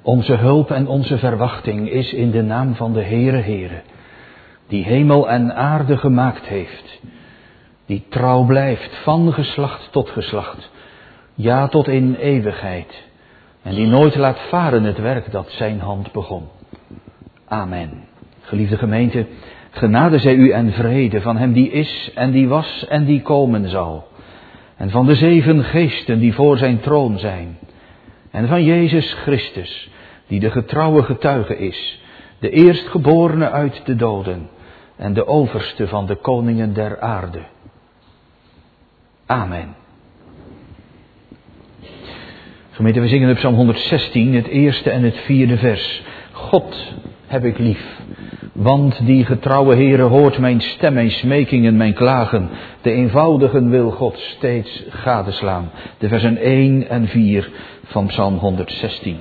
Onze hulp en onze verwachting is in de naam van de Heere Heere, die hemel en aarde gemaakt heeft, die trouw blijft van geslacht tot geslacht, ja tot in eeuwigheid, en die nooit laat varen het werk dat zijn hand begon. Amen. Geliefde gemeente, genade zij u en vrede van hem die is en die was en die komen zal, en van de 7 geesten die voor zijn troon zijn, en van Jezus Christus, die de getrouwe getuige is, de eerstgeborene uit de doden en de overste van de koningen der aarde. Amen. Gemeente, we zingen op Psalm 116, het eerste en het 4e vers. God heb ik lief, want die getrouwe Heere hoort mijn stem, mijn smekingen, mijn klagen. De eenvoudigen wil God steeds gadeslaan. De versen 1 en 4 van Psalm 116.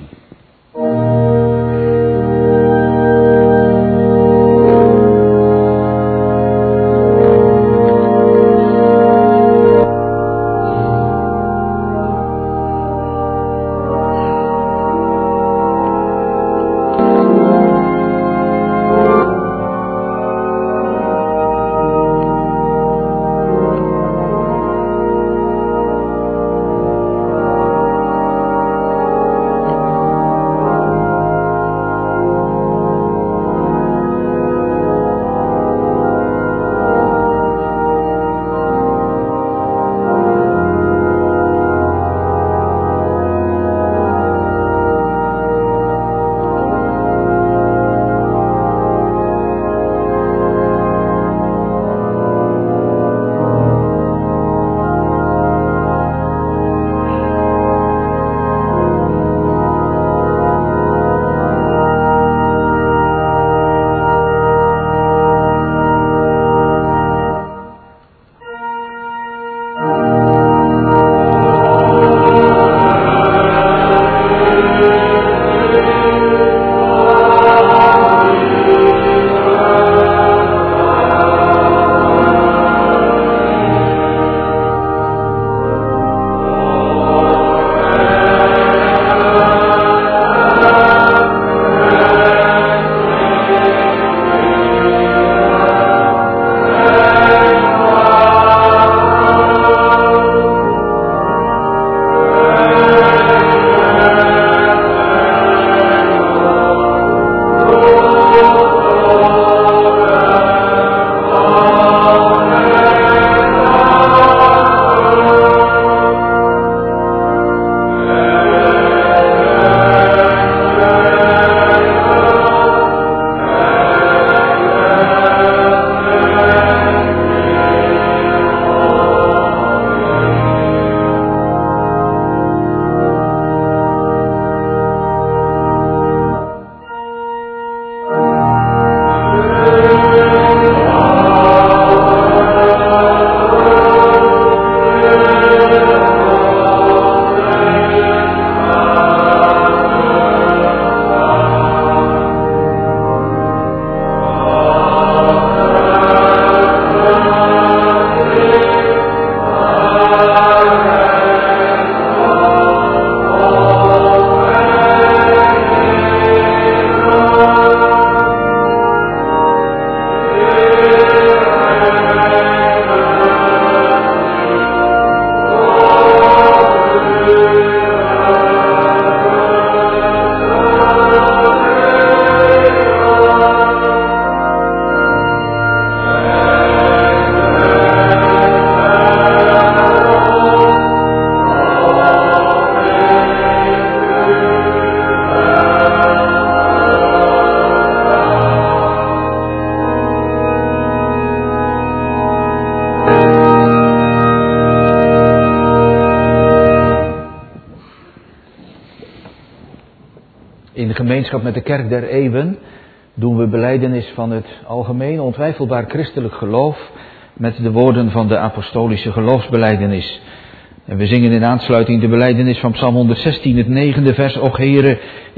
In de gemeenschap met de kerk der eeuwen doen we belijdenis van het algemeen ontwijfelbaar christelijk geloof met de woorden van de apostolische geloofsbelijdenis. En we zingen in aansluiting de belijdenis van Psalm 116, het 9e vers. Och Heere,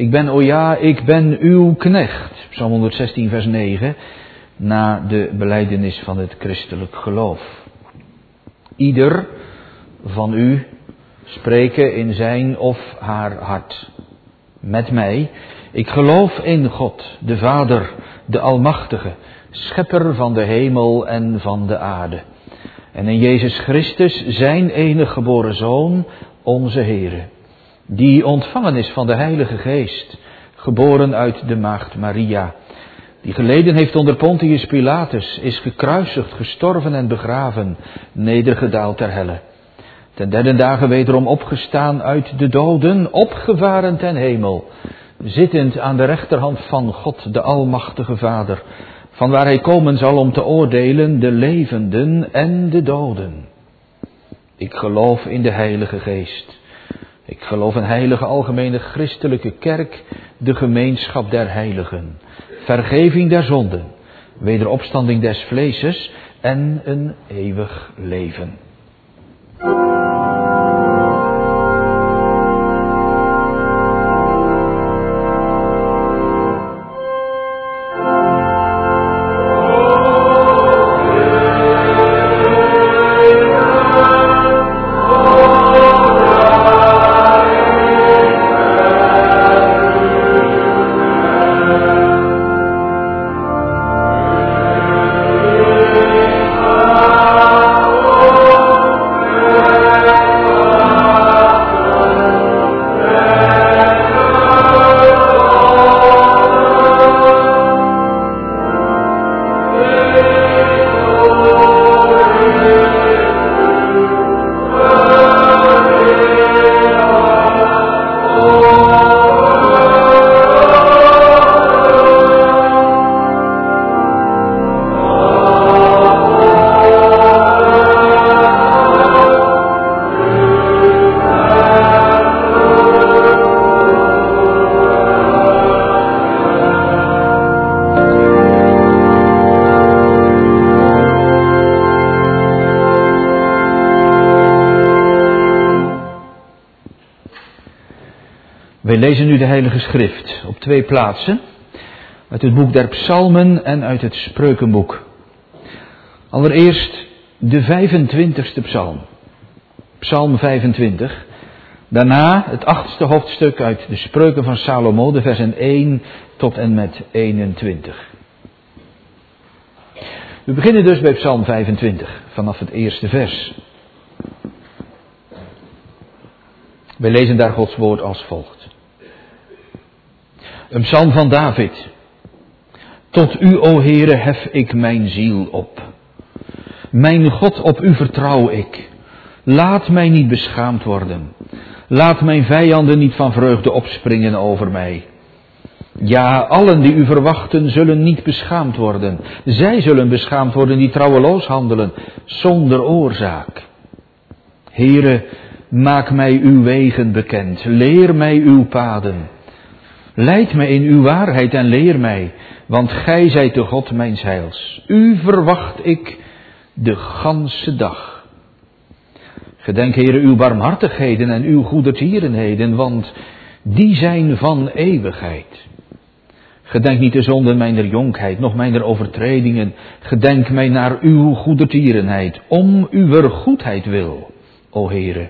ik ben uw knecht. Psalm 116 vers 9, na de belijdenis van het christelijk geloof. Ieder van u spreken in zijn of haar hart. met mij. Ik geloof in God, de Vader, de Almachtige, schepper van de hemel en van de aarde. En in Jezus Christus, zijn enige geboren Zoon, onze Heere, die ontvangen is van de Heilige Geest, geboren uit de maagd Maria, die geleden heeft onder Pontius Pilatus, is gekruisigd, gestorven en begraven, nedergedaald ter helle. Ten derde dagen wederom opgestaan uit de doden, opgevaren ten hemel, zittend aan de rechterhand van God, de Almachtige Vader, vanwaar hij komen zal om te oordelen de levenden en de doden. Ik geloof in de Heilige Geest. Ik geloof een heilige algemene christelijke kerk, de gemeenschap der heiligen, vergeving der zonden, wederopstanding des vleeses en een eeuwig leven. Wij lezen nu de Heilige Schrift op 2 plaatsen, uit het boek der Psalmen en uit het Spreukenboek. Allereerst de 25e psalm, psalm 25. Daarna het 8e hoofdstuk uit de Spreuken van Salomo, de versen 1 tot en met 21. We beginnen dus bij psalm 25, vanaf het eerste vers. Wij lezen daar Gods woord als volgt. Een psalm van David. Tot u, o Heere, hef ik mijn ziel op. Mijn God, op u vertrouw ik. Laat mij niet beschaamd worden. Laat mijn vijanden niet van vreugde opspringen over mij. Ja, allen die u verwachten zullen niet beschaamd worden. Zij zullen beschaamd worden die trouweloos handelen, zonder oorzaak. Heere, maak mij uw wegen bekend. Leer mij uw paden. Leid mij in uw waarheid en leer mij, want gij zijt de God mijns heils. U verwacht ik de ganse dag. Gedenk, Heere, uw barmhartigheden en uw goedertierenheden, want die zijn van eeuwigheid. Gedenk niet de zonden mijner jonkheid, noch mijner overtredingen. Gedenk mij naar uw goedertierenheid, om uw goedheid wil, o Heere.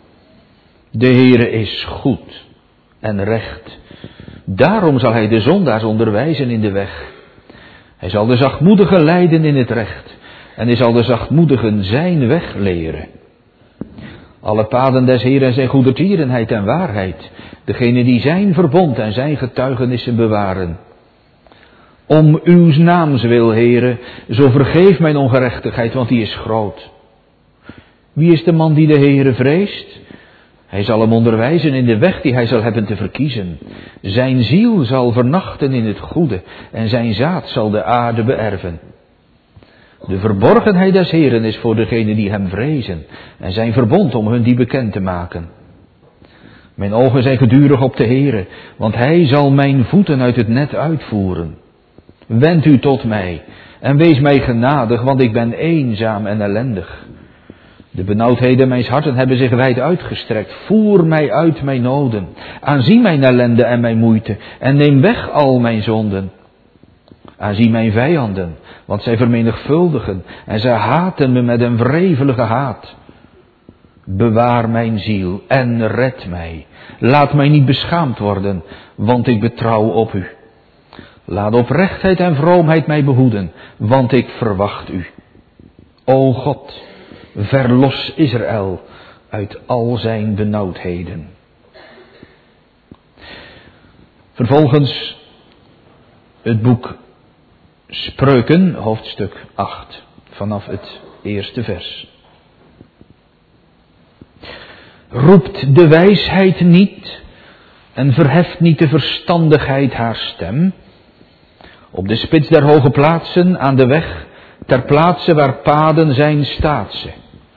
De Heere is goed en recht. Daarom zal hij de zondaars onderwijzen in de weg. Hij zal de zachtmoedigen leiden in het recht. En hij zal de zachtmoedigen zijn weg leren. Alle paden des Heeren zijn goedertierenheid en waarheid. Degene die zijn verbond en zijn getuigenissen bewaren. Om uw naams wil, Heere, zo vergeef mijn ongerechtigheid, want die is groot. Wie is de man die de Heere vreest? Hij zal hem onderwijzen in de weg die hij zal hebben te verkiezen. Zijn ziel zal vernachten in het goede en zijn zaad zal de aarde beërven. De verborgenheid des Heeren is voor degenen die hem vrezen en zijn verbond om hun die bekend te maken. Mijn ogen zijn gedurig op de Heere, want hij zal mijn voeten uit het net uitvoeren. Wend u tot mij en wees mij genadig, want ik ben eenzaam en ellendig. De benauwdheden mijns harten hebben zich wijd uitgestrekt. Voer mij uit mijn noden. Aanzie mijn ellende en mijn moeite. En neem weg al mijn zonden. Aanzie mijn vijanden, want zij vermenigvuldigen. En zij haten me met een wrevelige haat. Bewaar mijn ziel en red mij. Laat mij niet beschaamd worden, want ik betrouw op u. Laat oprechtheid en vroomheid mij behoeden, want ik verwacht u. O God, verlos Israël uit al zijn benauwdheden. Vervolgens het boek Spreuken, hoofdstuk 8, vanaf het eerste vers. Roept de wijsheid niet en verheft niet de verstandigheid haar stem? Op de spits der hoge plaatsen aan de weg, ter plaatse waar paden zijn, staat ze.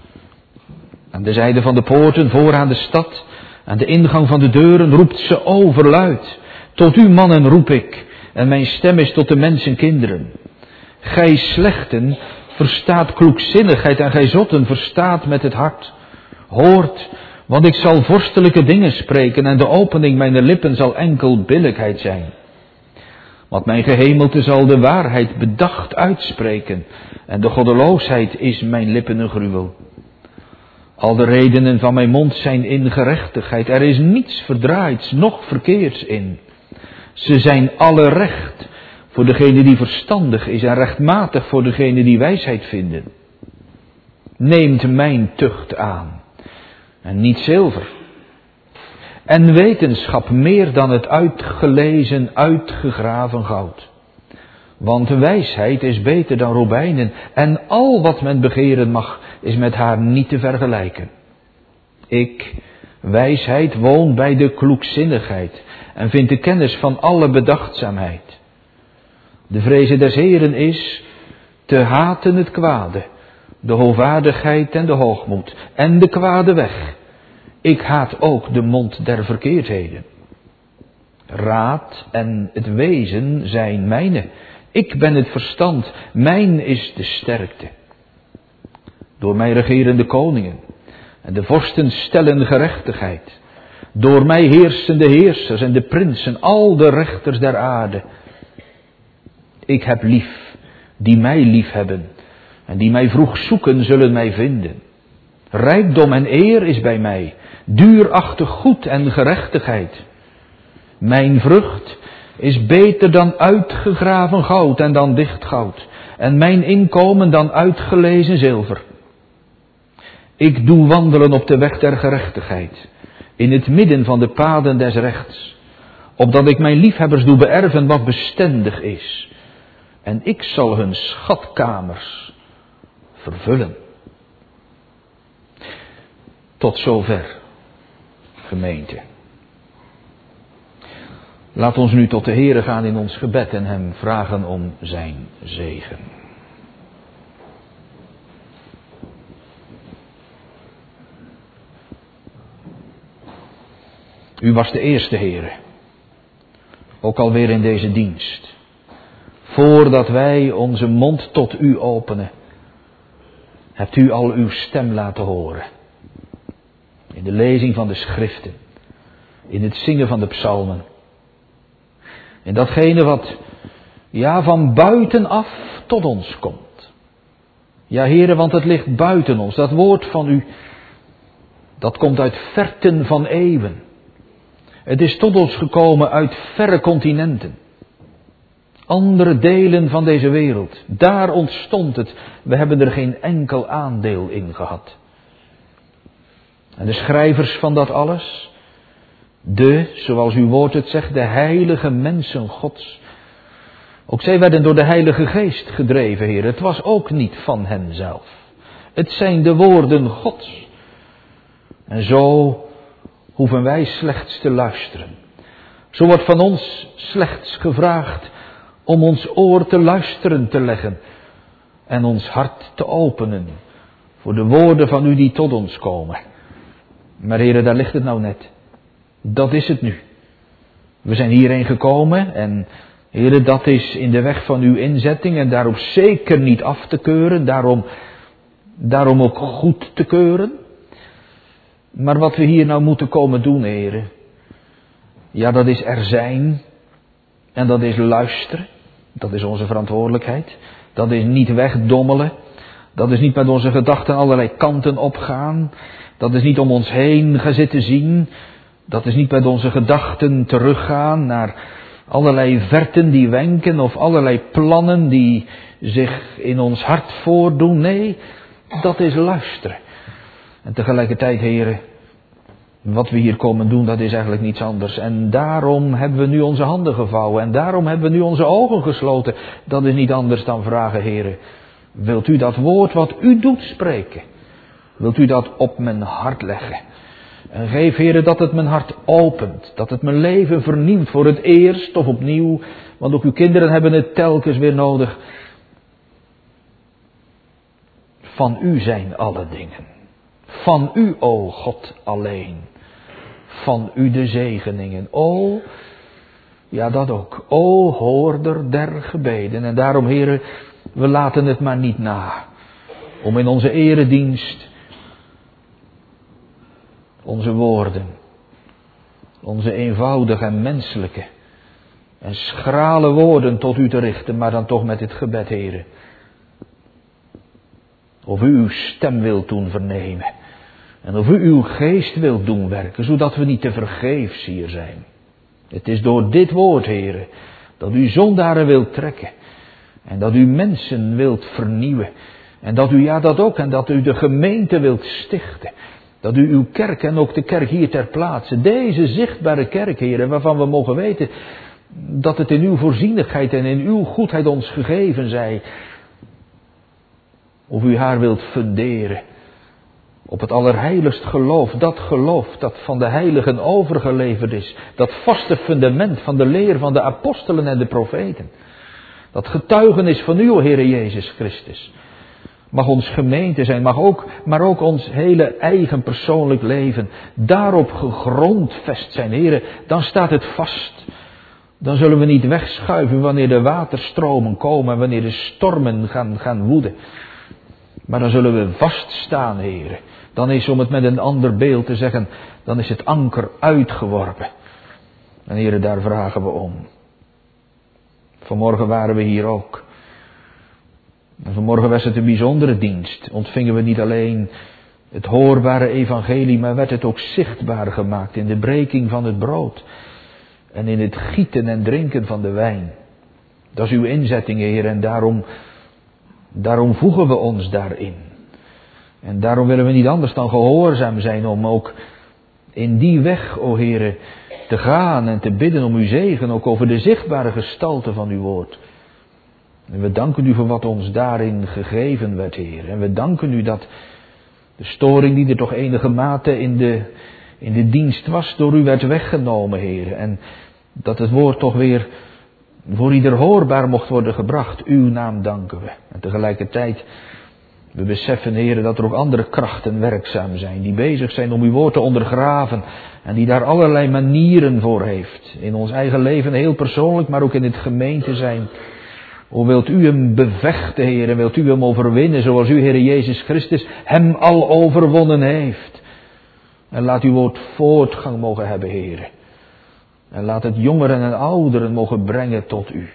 Aan de zijde van de poorten, vooraan de stad, aan de ingang van de deuren roept ze overluid. Tot u mannen roep ik, en mijn stem is tot de mensenkinderen. Gij slechten verstaat kloekzinnigheid en gij zotten verstaat met het hart. Hoort, want ik zal vorstelijke dingen spreken en de opening mijner lippen zal enkel billijkheid zijn. Want mijn gehemelte zal de waarheid bedacht uitspreken en de goddeloosheid is mijn lippen een gruwel. Al de redenen van mijn mond zijn in gerechtigheid, er is niets verdraaids, noch verkeerds in. Ze zijn alle recht voor degene die verstandig is en rechtmatig voor degene die wijsheid vinden. Neemt mijn tucht aan en niet zilver. En wetenschap meer dan het uitgelezen, uitgegraven goud. Want wijsheid is beter dan robijnen en al wat men begeren mag is met haar niet te vergelijken. Ik, wijsheid, woon bij de kloekzinnigheid en vind de kennis van alle bedachtzaamheid. De vreze des Heren is te haten het kwade, de hoogwaardigheid en de hoogmoed en de kwade weg. Ik haat ook de mond der verkeerdheden. Raad en het wezen zijn mijne. Ik ben het verstand, mijn is de sterkte. Door mij regeren de koningen en de vorsten stellen gerechtigheid. Door mij heersen de heersers en de prinsen, al de rechters der aarde. Ik heb lief, die mij lief hebben en die mij vroeg zoeken zullen mij vinden. Rijkdom en eer is bij mij, duurachtig goed en gerechtigheid. Mijn vrucht is beter dan uitgegraven goud en dan dicht goud, en mijn inkomen dan uitgelezen zilver. Ik doe wandelen op de weg der gerechtigheid, in het midden van de paden des rechts, opdat ik mijn liefhebbers doe beërven wat bestendig is, en ik zal hun schatkamers vervullen. Tot zover, gemeente. Laat ons nu tot de Heere gaan in ons gebed en hem vragen om zijn zegen. U was de eerste Heere, ook alweer in deze dienst. Voordat wij onze mond tot u openen, hebt u al uw stem laten horen. In de lezing van de schriften, in het zingen van de psalmen. In datgene wat, van buitenaf tot ons komt. Ja, Heere, want het ligt buiten ons. Dat woord van u, dat komt uit verten van eeuwen. Het is tot ons gekomen uit verre continenten. Andere delen van deze wereld. Daar ontstond het. We hebben er geen enkel aandeel in gehad. En de schrijvers van dat alles, zoals uw woord het zegt, de heilige mensen Gods. Ook zij werden door de Heilige Geest gedreven, Heer. Het was ook niet van hen zelf. Het zijn de woorden Gods. En zo hoeven wij slechts te luisteren. Zo wordt van ons slechts gevraagd om ons oor te luisteren te leggen en ons hart te openen voor de woorden van u die tot ons komen. Maar Heere, daar ligt het nou net. Dat is het nu. We zijn hierheen gekomen en Heere, dat is in de weg van uw inzetting en daarom zeker niet af te keuren, daarom ook goed te keuren. Maar wat we hier nou moeten komen doen, Heere, dat is er zijn en dat is luisteren. Dat is onze verantwoordelijkheid. Dat is niet wegdommelen. Dat is niet met onze gedachten allerlei kanten opgaan. Dat is niet om ons heen gaan zitten zien. Dat is niet met onze gedachten teruggaan naar allerlei verten die wenken of allerlei plannen die zich in ons hart voordoen. Nee, dat is luisteren. En tegelijkertijd, heren, wat we hier komen doen, dat is eigenlijk niets anders. En daarom hebben we nu onze handen gevouwen. En daarom hebben we nu onze ogen gesloten. Dat is niet anders dan vragen, heren. Wilt u dat woord wat u doet spreken? Wilt u dat op mijn hart leggen? En geef, heren, dat het mijn hart opent. Dat het mijn leven vernieuwt voor het eerst of opnieuw. Want ook uw kinderen hebben het telkens weer nodig. Van u zijn alle dingen. Van u, o God, alleen. Van u de zegeningen. O, ja dat ook. O, hoorder der gebeden. En daarom, heren, we laten het maar niet na. Om in onze eredienst onze woorden, onze eenvoudige en menselijke en schrale woorden tot u te richten, maar dan toch met het gebed, heren. Of u uw stem wilt doen vernemen. En of u uw geest wilt doen werken, zodat we niet te vergeefs hier zijn. Het is door dit woord, heren, dat u zondaren wilt trekken. En dat u mensen wilt vernieuwen. En dat u, ja dat ook, en dat u de gemeente wilt stichten. Dat u uw kerk en ook de kerk hier ter plaatse, deze zichtbare kerk, heren, waarvan we mogen weten dat het in uw voorzienigheid en in uw goedheid ons gegeven zij. Of u haar wilt funderen op het allerheiligst geloof dat van de heiligen overgeleverd is. Dat vaste fundament van de leer van de apostelen en de profeten. Dat getuigenis van u, o Heere Jezus Christus. Mag ons gemeente zijn, maar ook ons hele eigen persoonlijk leven daarop gegrondvest zijn, Heere. Dan staat het vast. Dan zullen we niet wegschuiven wanneer de waterstromen komen en wanneer de stormen gaan woeden. Maar dan zullen we vaststaan, Heere. Dan is, om het met een ander beeld te zeggen, dan is het anker uitgeworpen. En Heere, daar vragen we om. Vanmorgen waren we hier ook. En vanmorgen was het een bijzondere dienst. Ontvingen we niet alleen het hoorbare evangelie, maar werd het ook zichtbaar gemaakt in de breking van het brood. En in het gieten en drinken van de wijn. Dat is uw inzetting, Heer, en daarom voegen we ons daarin. En daarom willen we niet anders dan gehoorzaam zijn om ook in die weg, o Heere, te gaan en te bidden om uw zegen, ook over de zichtbare gestalte van uw woord. En we danken u voor wat ons daarin gegeven werd, Heer. En we danken u dat de storing die er toch enige mate in de dienst was, door u werd weggenomen, Heer. En dat het woord toch weer voor ieder hoorbaar mocht worden gebracht. Uw naam danken we. En tegelijkertijd, we beseffen, Heer, dat er ook andere krachten werkzaam zijn, die bezig zijn om uw woord te ondergraven. En die daar allerlei manieren voor heeft. In ons eigen leven, heel persoonlijk, maar ook in het gemeente zijn. O, wilt u hem bevechten, Heer, en wilt u hem overwinnen, zoals u, Heer Jezus Christus, hem al overwonnen heeft. En laat uw woord voortgang mogen hebben, Heer. En laat het jongeren en ouderen mogen brengen tot u.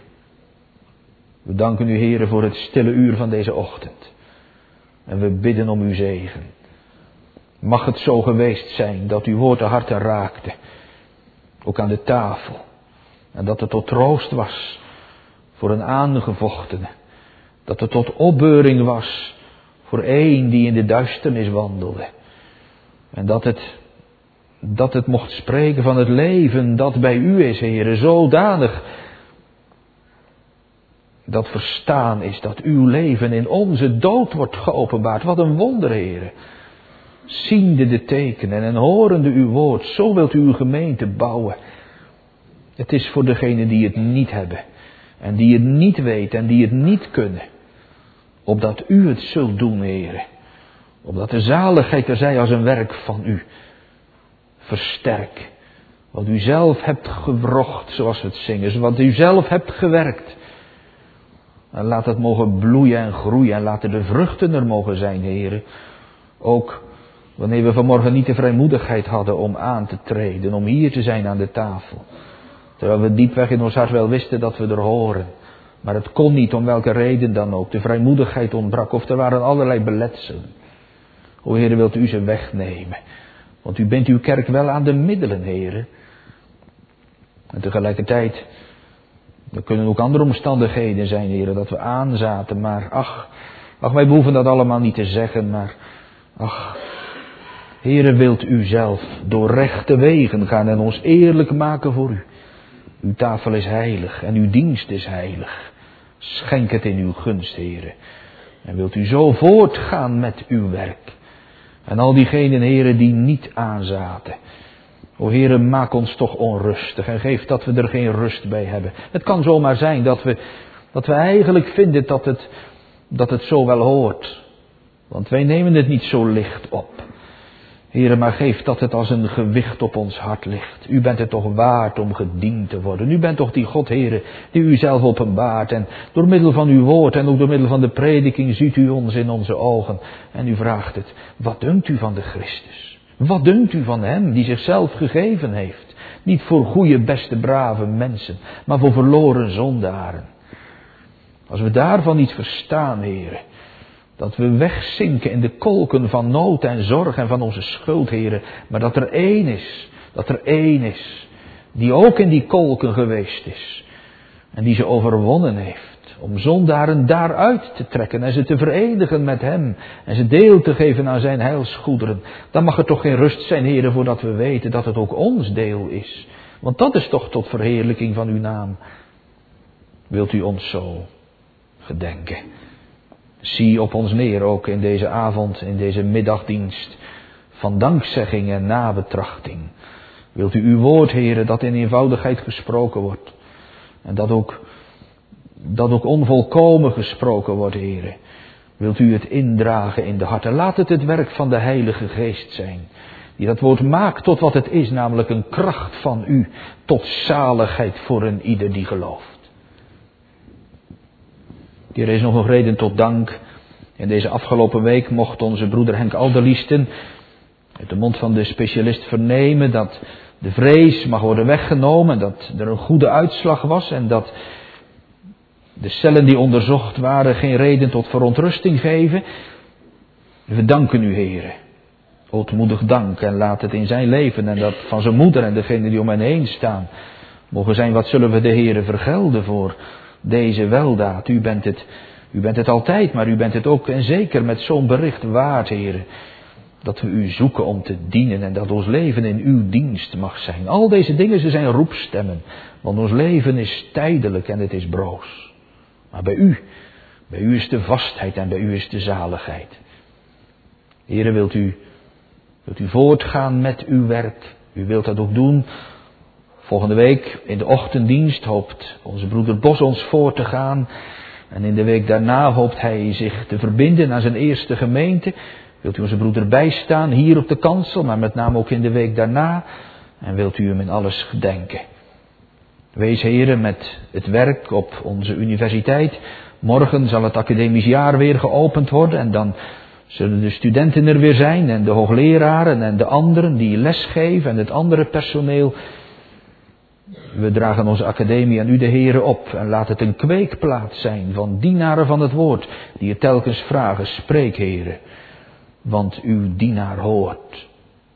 We danken u, Heer, voor het stille uur van deze ochtend. En we bidden om uw zegen. Mag het zo geweest zijn dat uw woord de harten raakte. Ook aan de tafel. En dat het tot troost was voor een aangevochtene. Dat het tot opbeuring was voor een die in de duisternis wandelde. En dat het mocht spreken van het leven dat bij u is, Heere, zodanig dat verstaan is dat uw leven in onze dood wordt geopenbaard. Wat een wonder, Heere. Ziende de tekenen en horende uw woord, zo wilt u uw gemeente bouwen. Het is voor degenen die het niet hebben. En die het niet weten en die het niet kunnen. Opdat u het zult doen, Heere. Opdat de zaligheid er zij als een werk van u. Versterk. Wat u zelf hebt gewrocht, zoals we het zingen. Wat u zelf hebt gewerkt. En laat het mogen bloeien en groeien. En laten de vruchten er mogen zijn, Heere. Ook wanneer we vanmorgen niet de vrijmoedigheid hadden om aan te treden. Om hier te zijn aan de tafel. Terwijl we diepweg in ons hart wel wisten dat we er horen. Maar het kon niet, om welke reden dan ook. De vrijmoedigheid ontbrak of er waren allerlei beletselen. O Heere, wilt u ze wegnemen? Want u bent uw kerk wel aan de middelen, Heere. En tegelijkertijd, er kunnen ook andere omstandigheden zijn, Heere, dat we aanzaten. Maar ach, wij behoeven dat allemaal niet te zeggen, maar ach, Heere, wilt u zelf door rechte wegen gaan en ons eerlijk maken voor u. Uw tafel is heilig en uw dienst is heilig. Schenk het in uw gunst, Heere. En wilt u zo voortgaan met uw werk. En al diegenen, Heere, die niet aanzaten. O Heere, maak ons toch onrustig en geef dat we er geen rust bij hebben. Het kan zomaar zijn dat we eigenlijk vinden dat het zo wel hoort. Want wij nemen het niet zo licht op. Heere, maar geef dat het als een gewicht op ons hart ligt. U bent het toch waard om gediend te worden. U bent toch die God, Heere, die u zelf openbaart. En door middel van uw woord en ook door middel van de prediking ziet u ons in onze ogen. En u vraagt het, wat dunkt u van de Christus? Wat dunkt u van hem die zichzelf gegeven heeft? Niet voor goede, beste, brave mensen, maar voor verloren zondaren. Als we daarvan iets verstaan, Heere, dat we wegzinken in de kolken van nood en zorg en van onze schuld, Heere. Maar dat er één is, die ook in die kolken geweest is. En die ze overwonnen heeft. Om zondaren daaruit te trekken en ze te verenigen met hem. En ze deel te geven aan zijn heilsgoederen. Dan mag er toch geen rust zijn, Heere, voordat we weten dat het ook ons deel is. Want dat is toch tot verheerlijking van uw naam. Wilt u ons zo gedenken? Zie op ons neer ook in deze avond, in deze middagdienst van dankzegging en nabetrachting. Wilt u uw woord, Heere, dat in eenvoudigheid gesproken wordt. En dat ook onvolkomen gesproken wordt, Heere. Wilt u het indragen in de harten. Laat het werk van de Heilige Geest zijn. Die dat woord maakt tot wat het is, namelijk een kracht van u. Tot zaligheid voor een ieder die gelooft. Er is nog een reden tot dank. In deze afgelopen week mocht onze broeder Henk Alderliesten uit de mond van de specialist vernemen dat de vrees mag worden weggenomen. Dat er een goede uitslag was en dat de cellen die onderzocht waren geen reden tot verontrusting geven. We danken u, Heere. Ootmoedig dank en laat het in zijn leven en dat van zijn moeder en degenen die om hen heen staan mogen zijn. Wat zullen we de Heere vergelden voor deze weldaad? U bent het altijd, maar u bent het ook en zeker met zo'n bericht waard, Heere. Dat we u zoeken om te dienen en dat ons leven in uw dienst mag zijn. Al deze dingen, ze zijn roepstemmen. Want ons leven is tijdelijk en het is broos. Maar bij u is de vastheid en bij u is de zaligheid. Heere, wilt u voortgaan met uw werk? U wilt dat ook doen. Volgende week in de ochtenddienst hoopt onze broeder Bos ons voor te gaan. En in de week daarna hoopt hij zich te verbinden aan zijn eerste gemeente. Wilt u onze broeder bijstaan hier op de kansel, maar met name ook in de week daarna. En wilt u hem in alles gedenken. Wees, Heere, met het werk op onze universiteit. Morgen zal het academisch jaar weer geopend worden en dan zullen de studenten er weer zijn en de hoogleraren en de anderen die lesgeven en het andere personeel. We dragen onze academie aan u, de Heere, op en laat het een kweekplaats zijn van dienaren van het woord die je telkens vragen, spreek, Heere, want uw dienaar hoort.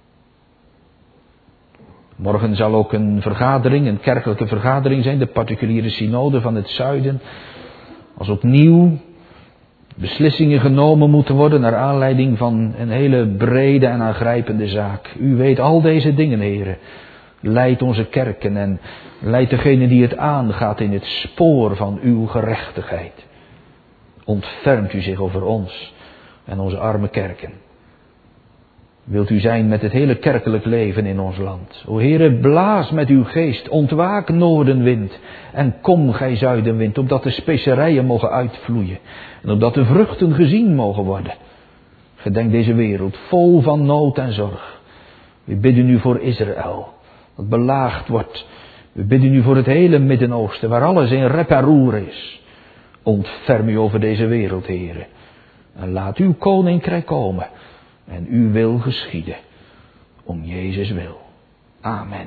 Morgen zal ook een kerkelijke vergadering zijn, de particuliere synode van het zuiden. Als opnieuw beslissingen genomen moeten worden naar aanleiding van een hele brede en aangrijpende zaak. U weet al deze dingen, Heere. Leid onze kerken en leid degene die het aangaat in het spoor van uw gerechtigheid. Ontfermt u zich over ons en onze arme kerken. Wilt u zijn met het hele kerkelijk leven in ons land. O Heere, blaas met uw geest, ontwaak noordenwind en kom gij zuidenwind, opdat de specerijen mogen uitvloeien en opdat de vruchten gezien mogen worden. Gedenk deze wereld, vol van nood en zorg. We bidden u voor Israël, dat belaagd wordt. We bidden u voor het hele Midden-Oosten, waar alles in rep en roer is. Ontferm u over deze wereld, Heere, en laat uw koninkrijk komen. En uw wil geschieden, om Jezus wil. Amen.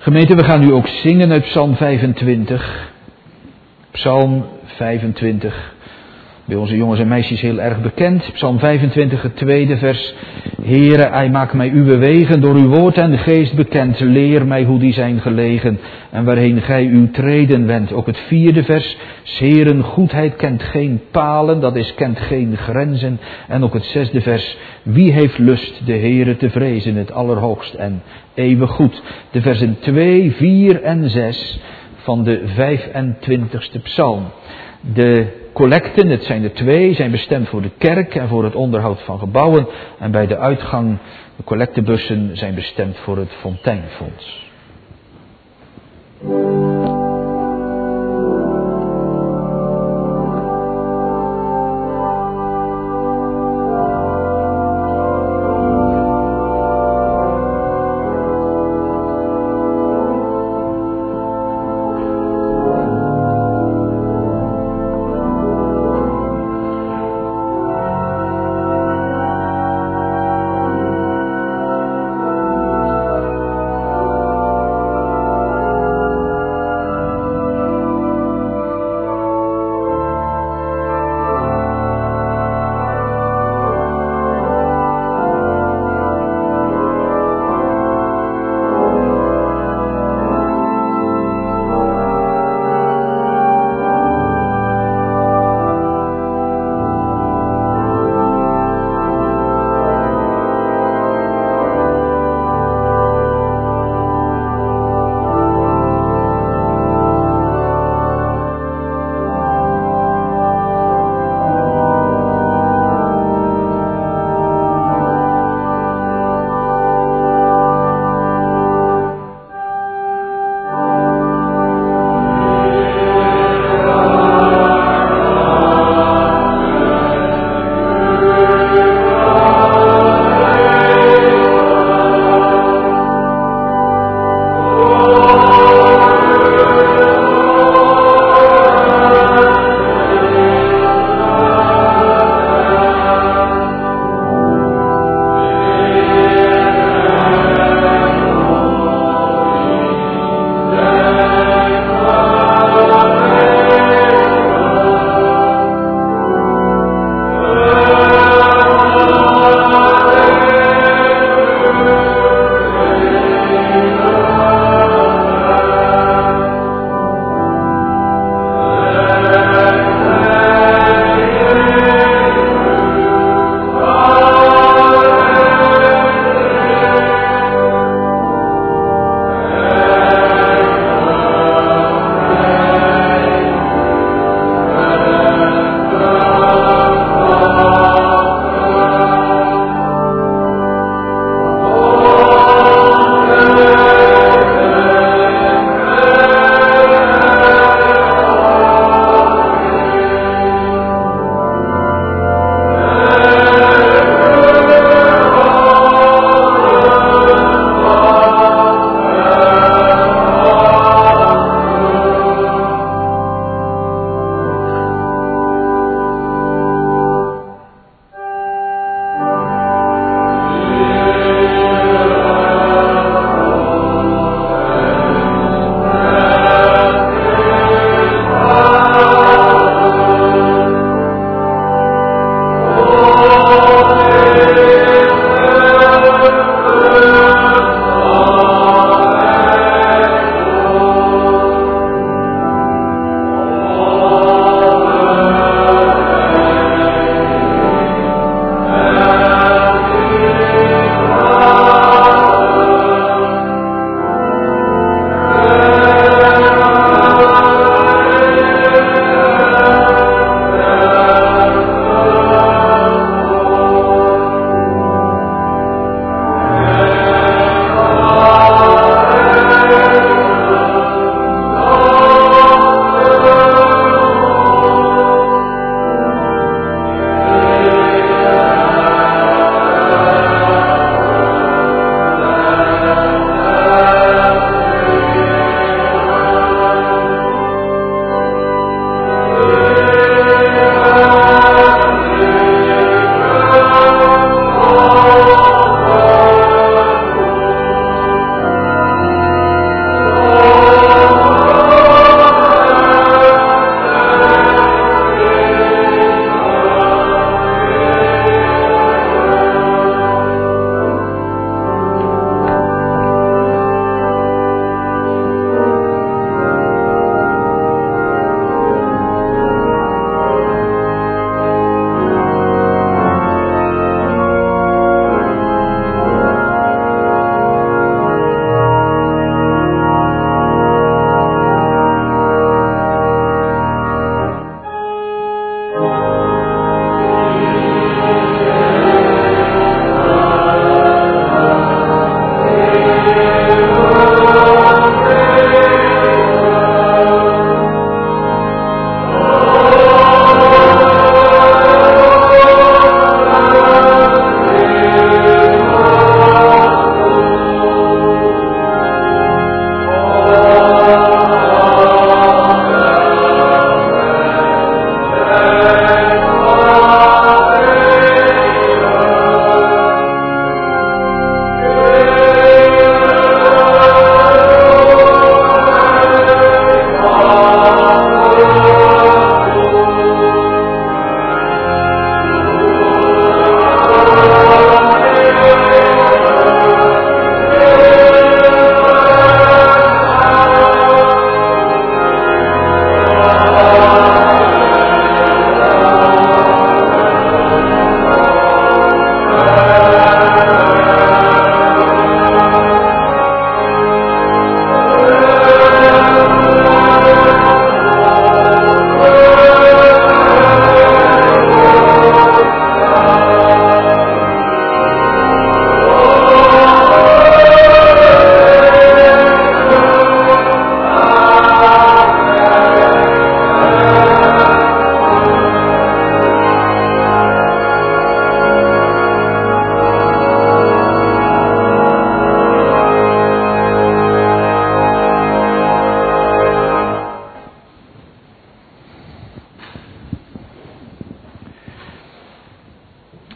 Gemeente, we gaan nu ook zingen uit Psalm 25. Psalm 25. Bij onze jongens en meisjes heel erg bekend. Psalm 25, het tweede vers. Heere, hij maakt mij uw wegen door uw woord en de geest bekend. Leer mij hoe die zijn gelegen en waarheen gij uw treden wendt. Ook het vierde vers. Heeren, goedheid kent geen palen, dat is, kent geen grenzen. En ook het zesde vers. Wie heeft lust de Heere te vrezen, het allerhoogst en eeuwig goed. De versen 2, 4 en 6 van de 25ste psalm. De collecten, het zijn er 2, zijn bestemd voor de kerk en voor het onderhoud van gebouwen. En bij de uitgang, de collectebussen, zijn bestemd voor het Fonteinfonds.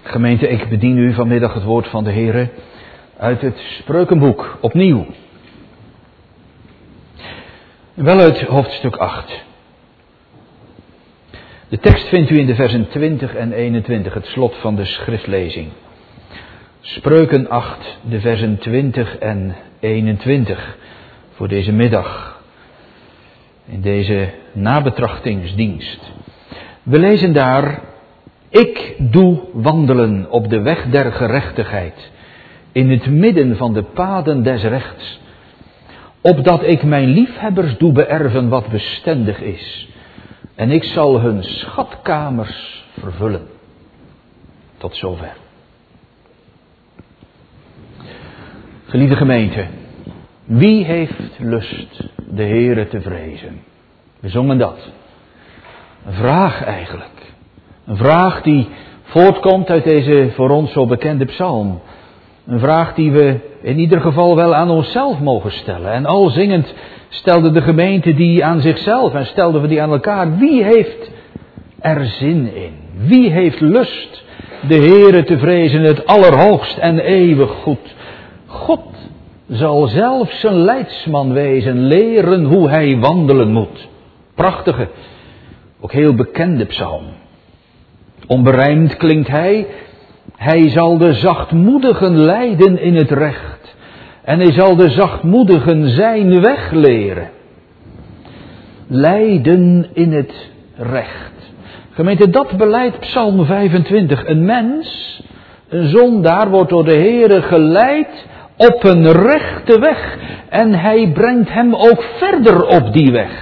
Gemeente, ik bedien u vanmiddag het woord van de Heere uit het Spreukenboek, opnieuw. Wel uit hoofdstuk 8. De tekst vindt u in de versen 20 en 21, het slot van de schriftlezing. Spreuken 8, de versen 20 en 21, voor deze middag, in deze nabetrachtingsdienst. We lezen daar: Ik doe wandelen op de weg der gerechtigheid, in het midden van de paden des rechts, opdat ik mijn liefhebbers doe beërven wat bestendig is, en ik zal hun schatkamers vervullen. Tot zover. Geliefde gemeente, wie heeft lust de Heere te vrezen? We zongen dat. Een vraag eigenlijk. Een vraag die voortkomt uit deze voor ons zo bekende psalm. Een vraag die we in ieder geval wel aan onszelf mogen stellen. En al zingend stelde de gemeente die aan zichzelf en stelden we die aan elkaar. Wie heeft er zin in? Wie heeft lust de Heere te vrezen, het allerhoogst en eeuwig goed? God zal zelf zijn leidsman wezen, leren hoe hij wandelen moet. Prachtige, ook heel bekende psalm. Onberijmd klinkt hij. Hij zal de zachtmoedigen leiden in het recht. En hij zal de zachtmoedigen zijn weg leren. Leiden in het recht. Gemeente, dat beleidt Psalm 25. Een mens, een zondaar, wordt door de Heere geleid op een rechte weg. En hij brengt hem ook verder op die weg.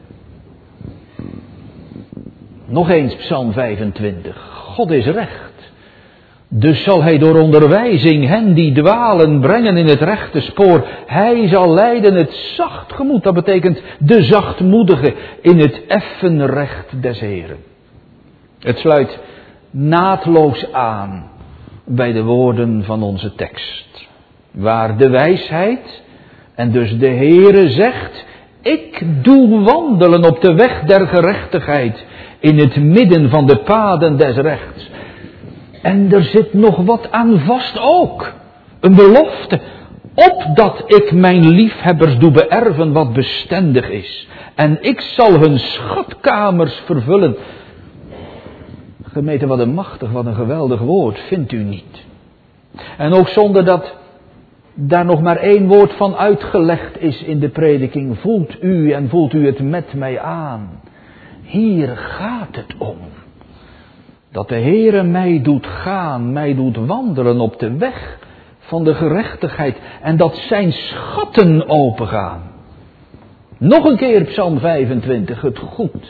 Nog eens Psalm 25. God is recht. Dus zal hij door onderwijzing hen die dwalen brengen in het rechte spoor. Hij zal leiden het zacht gemoed. Dat betekent de zachtmoedige in het effen recht des Heren. Het sluit naadloos aan bij de woorden van onze tekst. Waar de wijsheid en dus de Heere zegt: Ik doe wandelen op de weg der gerechtigheid, in het midden van de paden des rechts. En er zit nog wat aan vast ook. Een belofte. Opdat ik mijn liefhebbers doe beërven wat bestendig is. En ik zal hun schatkamers vervullen. Gemeente, wat een machtig, wat een geweldig woord, vindt u niet? En ook zonder dat daar nog maar één woord van uitgelegd is in de prediking. Voelt u en voelt u het met mij aan. Hier gaat het om. Dat de Heere mij doet gaan, mij doet wandelen op de weg van de gerechtigheid. En dat zijn schatten opengaan. Nog een keer Psalm 25, het goed.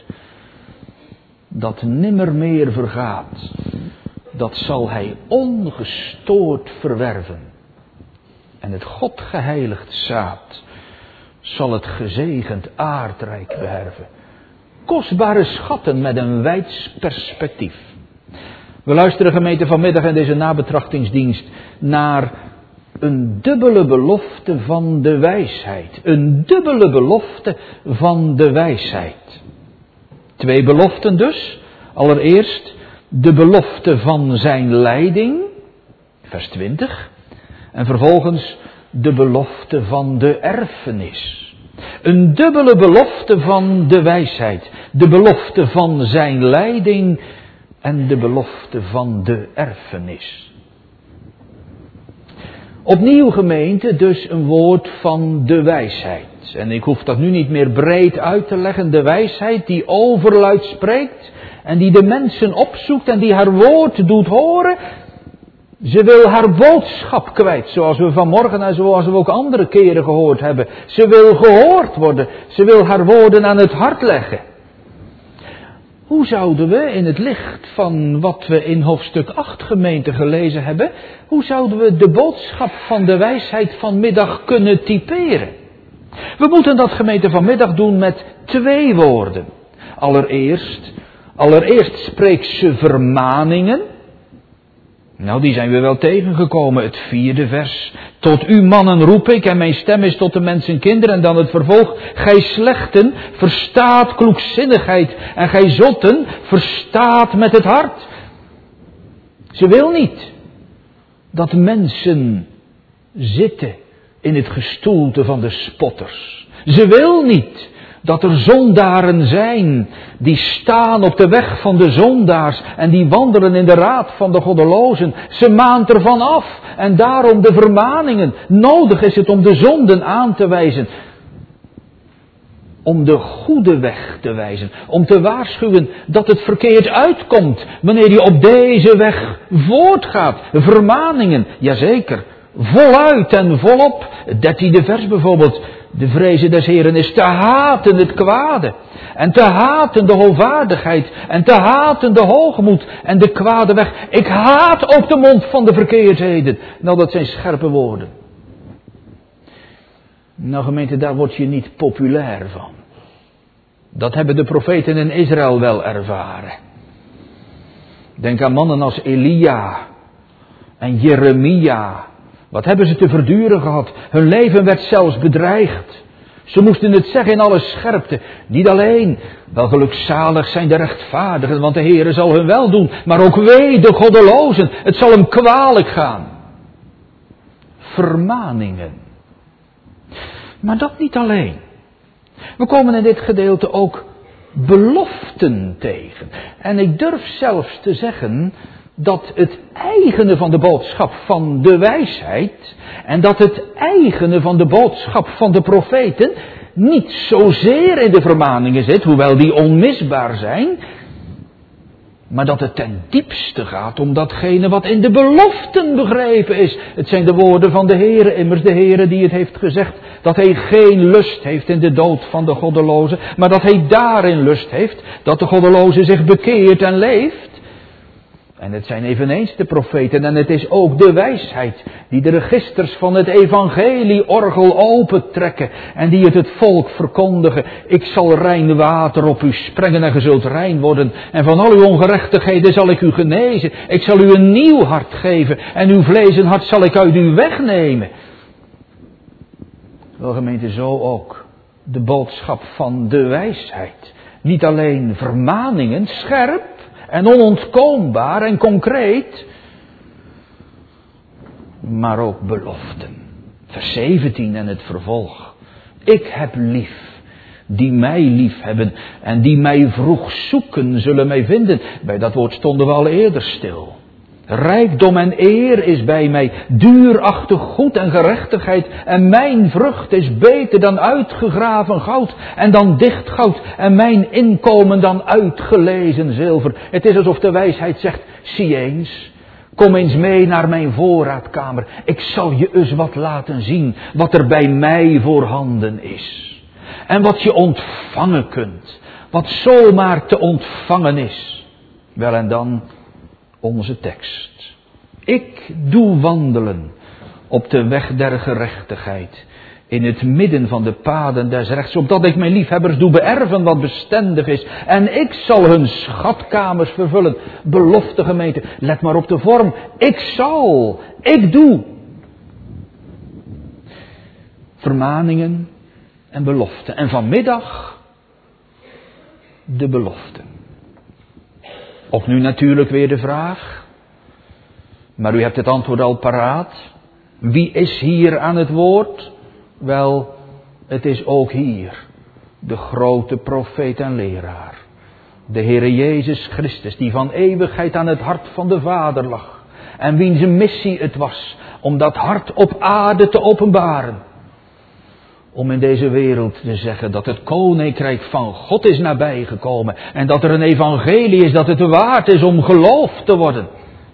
Dat nimmer meer vergaat. Dat zal hij ongestoord verwerven. En het God geheiligd zaad zal het gezegend aardrijk beherven. Kostbare schatten met een wijds perspectief. We luisteren, gemeente, vanmiddag in deze nabetrachtingsdienst naar een dubbele belofte van de wijsheid. Een dubbele belofte van de wijsheid. 2 beloften dus. Allereerst de belofte van zijn leiding, vers 20. En vervolgens de belofte van de erfenis. Een dubbele belofte van de wijsheid. De belofte van zijn leiding en de belofte van de erfenis. Opnieuw, gemeente, dus een woord van de wijsheid. En ik hoef dat nu niet meer breed uit te leggen. De wijsheid die overluid spreekt en die de mensen opzoekt en die haar woord doet horen. Ze wil haar boodschap kwijt, zoals we vanmorgen en zoals we ook andere keren gehoord hebben. Ze wil gehoord worden. Ze wil haar woorden aan het hart leggen. Hoe zouden we in het licht van wat we in hoofdstuk 8 gemeente gelezen hebben, hoe zouden we de boodschap van de wijsheid vanmiddag kunnen typeren? We moeten dat, gemeente, vanmiddag doen met 2 woorden. Allereerst spreekt ze vermaningen. Nou, die zijn we wel tegengekomen. Het 4e vers. Tot u mannen roep ik en mijn stem is tot de mensen kinderen. En dan het vervolg. Gij slechten verstaat kloekzinnigheid. En gij zotten verstaat met het hart. Ze wil niet dat mensen zitten in het gestoelte van de spotters. Ze wil niet dat er zondaren zijn die staan op de weg van de zondaars en die wandelen in de raad van de goddelozen. Ze maant ervan af en daarom de vermaningen. Nodig is het om de zonden aan te wijzen. Om de goede weg te wijzen. Om te waarschuwen dat het verkeerd uitkomt wanneer je op deze weg voortgaat. Vermaningen, jazeker. Voluit en volop. Het 13e vers bijvoorbeeld. De vreze des Heren is te haten het kwade. En te haten de hoogvaardigheid. En te haten de hoogmoed en de kwade weg. Ik haat ook de mond van de verkeerdheden. Nou, dat zijn scherpe woorden. Nou gemeente, daar word je niet populair van. Dat hebben de profeten in Israël wel ervaren. Denk aan mannen als Elia en Jeremia. Wat hebben ze te verduren gehad? Hun leven werd zelfs bedreigd. Ze moesten het zeggen in alle scherpte. Niet alleen, wel gelukzalig zijn de rechtvaardigen, want de Heere zal hun wel doen. Maar ook wee de goddelozen, het zal hem kwalijk gaan. Vermaningen. Maar dat niet alleen. We komen in dit gedeelte ook beloften tegen. En ik durf zelfs te zeggen dat het eigene van de boodschap van de wijsheid en dat het eigene van de boodschap van de profeten niet zozeer in de vermaningen zit, hoewel die onmisbaar zijn, maar dat het ten diepste gaat om datgene wat in de beloften begrepen is. Het zijn de woorden van de Heere, immers de Heere die het heeft gezegd, dat hij geen lust heeft in de dood van de goddeloze, maar dat hij daarin lust heeft, dat de goddeloze zich bekeert en leeft. En het zijn eveneens de profeten en het is ook de wijsheid die de registers van het evangelie-orgel opentrekken en die het volk verkondigen. Ik zal rein water op u sprengen en ge zult rein worden en van al uw ongerechtigheden zal ik u genezen. Ik zal u een nieuw hart geven en uw vlees en hart zal ik uit u wegnemen. Wel gemeente, zo ook de boodschap van de wijsheid. Niet alleen vermaningen, scherp en onontkoombaar en concreet, maar ook beloften. Vers 17 en het vervolg. Ik heb lief, die mij lief hebben en die mij vroeg zoeken zullen mij vinden. Bij dat woord stonden we al eerder stil. Rijkdom en eer is bij mij, duurachtig goed en gerechtigheid. En mijn vrucht is beter dan uitgegraven goud en dan dicht goud. En mijn inkomen dan uitgelezen zilver. Het is alsof de wijsheid zegt, zie eens, kom eens mee naar mijn voorraadkamer. Ik zal je eens wat laten zien wat er bij mij voorhanden is. En wat je ontvangen kunt, wat zomaar te ontvangen is. Wel en dan onze tekst. Ik doe wandelen op de weg der gerechtigheid, in het midden van de paden des rechts, opdat ik mijn liefhebbers doe beërven wat bestendig is. En ik zal hun schatkamers vervullen. Belofte gemeente, let maar op de vorm. Ik doe. Vermaningen en beloften. En vanmiddag de beloften. Ook nu natuurlijk weer de vraag, maar u hebt het antwoord al paraat. Wie is hier aan het woord? Wel, het is ook hier de grote profeet en leraar. De Heere Jezus Christus, die van eeuwigheid aan het hart van de Vader lag. En wiens missie het was om dat hart op aarde te openbaren. Om in deze wereld te zeggen dat het koninkrijk van God is nabijgekomen. En dat er een evangelie is dat het waard is om geloofd te worden.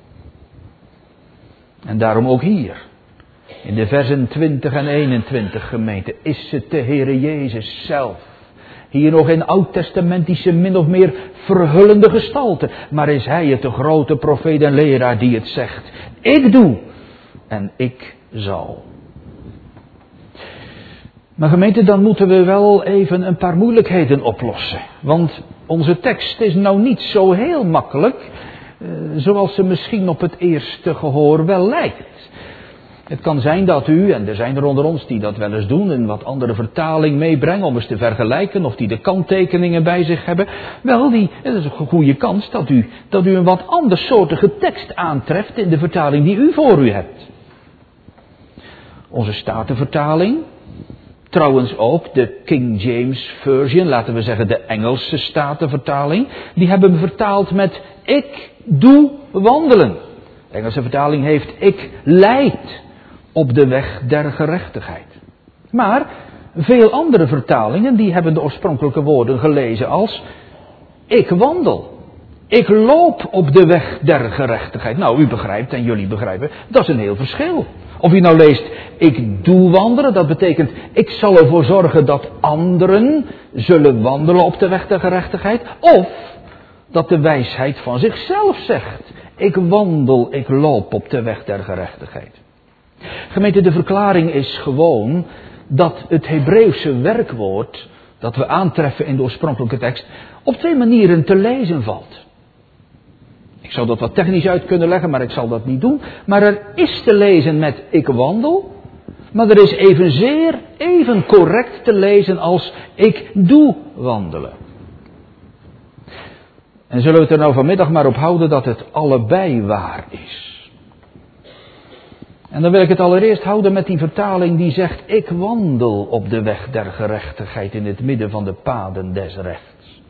En daarom ook hier. In de versen 20 en 21 gemeente is het de Heere Jezus zelf. Hier nog in oud-testamentische min of meer verhullende gestalte. Maar is hij het de grote profeet en leraar die het zegt. Ik doe en ik zal. Maar gemeente, dan moeten we wel even een paar moeilijkheden oplossen. Want onze tekst is nou niet zo heel makkelijk, zoals ze misschien op het eerste gehoor wel lijkt. Het kan zijn dat u, en er zijn er onder ons die dat wel eens doen, een wat andere vertaling meebrengen om eens te vergelijken, of die de kanttekeningen bij zich hebben. Wel, het is een goede kans dat u een wat andersoortige tekst aantreft in de vertaling die u voor u hebt. Onze Statenvertaling, trouwens ook de King James Version, laten we zeggen de Engelse Statenvertaling, die hebben we vertaald met ik doe wandelen. De Engelse vertaling heeft ik leid op de weg der gerechtigheid. Maar veel andere vertalingen die hebben de oorspronkelijke woorden gelezen als ik wandel. Ik loop op de weg der gerechtigheid. Nou, u begrijpt en jullie begrijpen, dat is een heel verschil. Of u nou leest, ik doe wandelen, dat betekent, ik zal ervoor zorgen dat anderen zullen wandelen op de weg der gerechtigheid. Of dat de wijsheid van zichzelf zegt, ik wandel, ik loop op de weg der gerechtigheid. Gemeente, de verklaring is gewoon dat het Hebreeuwse werkwoord dat we aantreffen in de oorspronkelijke tekst op twee manieren te lezen valt. Ik zou dat wat technisch uit kunnen leggen, maar ik zal dat niet doen. Maar er is te lezen met ik wandel, maar er is evenzeer even correct te lezen als ik doe wandelen. En zullen we het er nou vanmiddag maar op houden dat het allebei waar is. En dan wil ik het allereerst houden met die vertaling die zegt, ik wandel op de weg der gerechtigheid in het midden van de paden des rechts.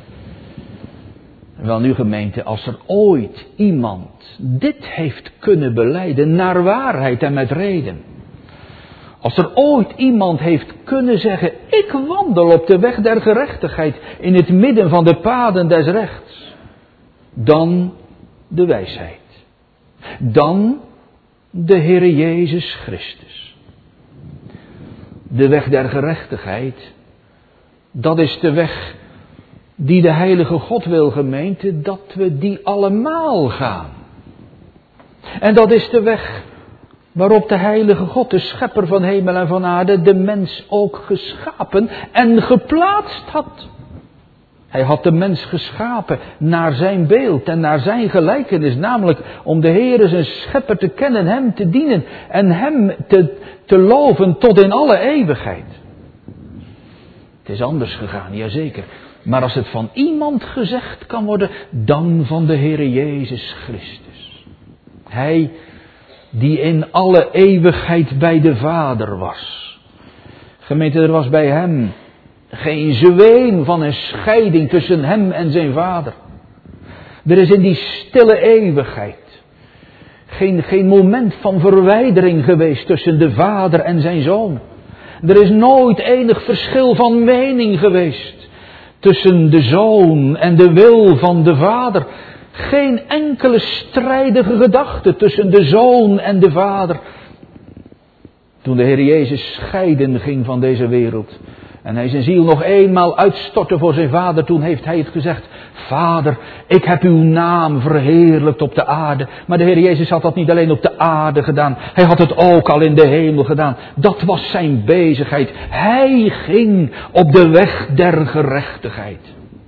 Wel nu gemeente, als er ooit iemand dit heeft kunnen belijden naar waarheid en met reden. Als er ooit iemand heeft kunnen zeggen, ik wandel op de weg der gerechtigheid in het midden van de paden des rechts. Dan de wijsheid. Dan de Heere Jezus Christus. De weg der gerechtigheid, dat is de weg die de Heilige God wil, gemeente, dat we die allemaal gaan. En dat is de weg waarop de Heilige God, de schepper van hemel en van aarde, de mens ook geschapen en geplaatst had. Hij had de mens geschapen naar zijn beeld en naar zijn gelijkenis, namelijk om de Heere zijn schepper te kennen, hem te dienen en hem te loven tot in alle eeuwigheid. Het is anders gegaan, jazeker. Maar als het van iemand gezegd kan worden, dan van de Heere Jezus Christus. Hij die in alle eeuwigheid bij de Vader was. Gemeente, er was bij hem geen zweem van een scheiding tussen hem en zijn Vader. Er is in die stille eeuwigheid geen moment van verwijdering geweest tussen de Vader en zijn Zoon. Er is nooit enig verschil van mening geweest tussen de Zoon en de wil van de Vader. Geen enkele strijdige gedachte tussen de Zoon en de Vader. Toen de Heer Jezus scheiden ging van deze wereld en hij zijn ziel nog eenmaal uitstortte voor zijn Vader, toen heeft hij het gezegd, Vader, ik heb uw naam verheerlijkt op de aarde. Maar de Heer Jezus had dat niet alleen op de aarde gedaan, hij had het ook al in de hemel gedaan. Dat was zijn bezigheid. Hij ging op de weg der gerechtigheid.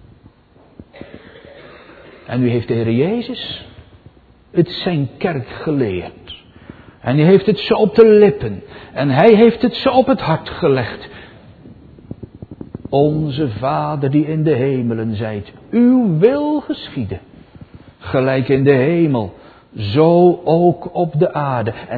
En nu heeft de Heer Jezus het zijn kerk geleerd. En hij heeft het ze op de lippen. En hij heeft het ze op het hart gelegd. Onze Vader die in de hemelen zijt, uw wil geschieden. Gelijk in de hemel, zo ook op de aarde. En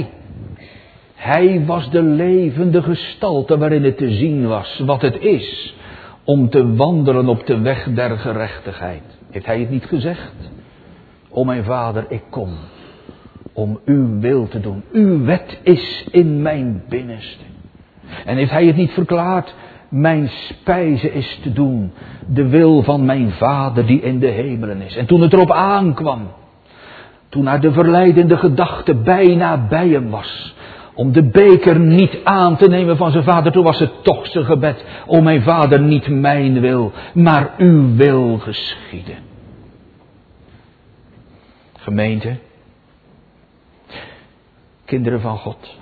hij was de levende gestalte waarin het te zien was wat het is om te wandelen op de weg der gerechtigheid. Heeft hij het niet gezegd? O mijn Vader, ik kom om uw wil te doen. Uw wet is in mijn binnenste. En heeft hij het niet verklaard? Mijn spijze is te doen de wil van mijn Vader die in de hemelen is. En toen het erop aankwam, toen naar de verleidende gedachte bijna bij hem was, om de beker niet aan te nemen van zijn Vader, toen was het toch zijn gebed. O mijn Vader, niet mijn wil, maar uw wil geschieden. Gemeente, kinderen van God,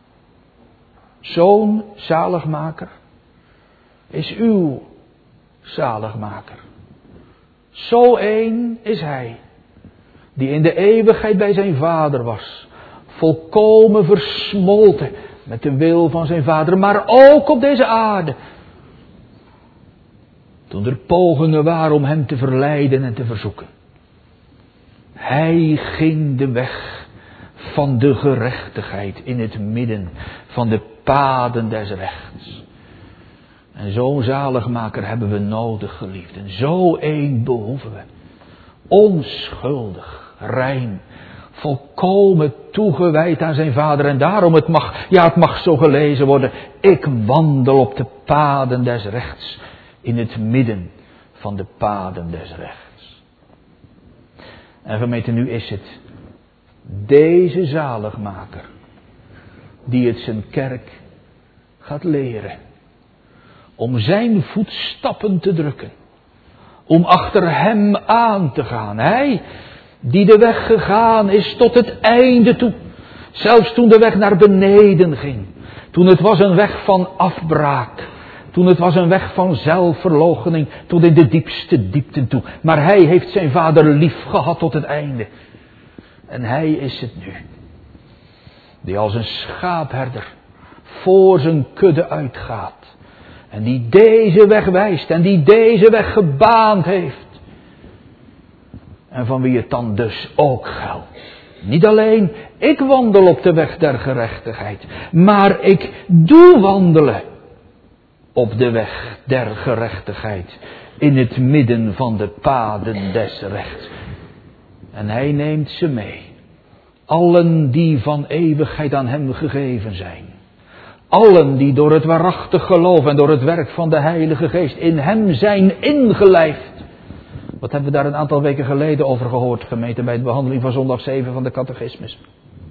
zo'n zaligmaker is uw zaligmaker. Zo één is hij, die in de eeuwigheid bij zijn Vader was, volkomen versmolten met de wil van zijn Vader, maar ook op deze aarde. Toen er pogingen waren om hem te verleiden en te verzoeken. Hij ging de weg van de gerechtigheid in het midden van de paden des rechts. En zo'n zaligmaker hebben we nodig, geliefden. Zo één behoeven we. Onschuldig, rein, volkomen toegewijd aan zijn Vader. En daarom het mag zo gelezen worden. Ik wandel op de paden des rechts. In het midden van de paden des rechts. En gemeente, nu is het deze zaligmaker die het zijn kerk gaat leren. Om zijn voetstappen te drukken. Om achter hem aan te gaan. Hij die de weg gegaan is tot het einde toe. Zelfs toen de weg naar beneden ging. Toen het was een weg van afbraak. Toen het was een weg van zelfverloochening. Tot in de diepste diepten toe. Maar hij heeft zijn Vader lief gehad tot het einde. En hij is het nu. Die als een schaapherder voor zijn kudde uitgaat. En die deze weg wijst. En die deze weg gebaand heeft. En van wie het dan dus ook geldt. Niet alleen, ik wandel op de weg der gerechtigheid. Maar ik doe wandelen op de weg der gerechtigheid. In het midden van de paden des rechts. En hij neemt ze mee. Allen die van eeuwigheid aan hem gegeven zijn. Allen die door het waarachtig geloof en door het werk van de Heilige Geest in hem zijn ingelijfd. Wat hebben we daar een aantal weken geleden over gehoord, gemeente, bij de behandeling van zondag 7 van de catechismus.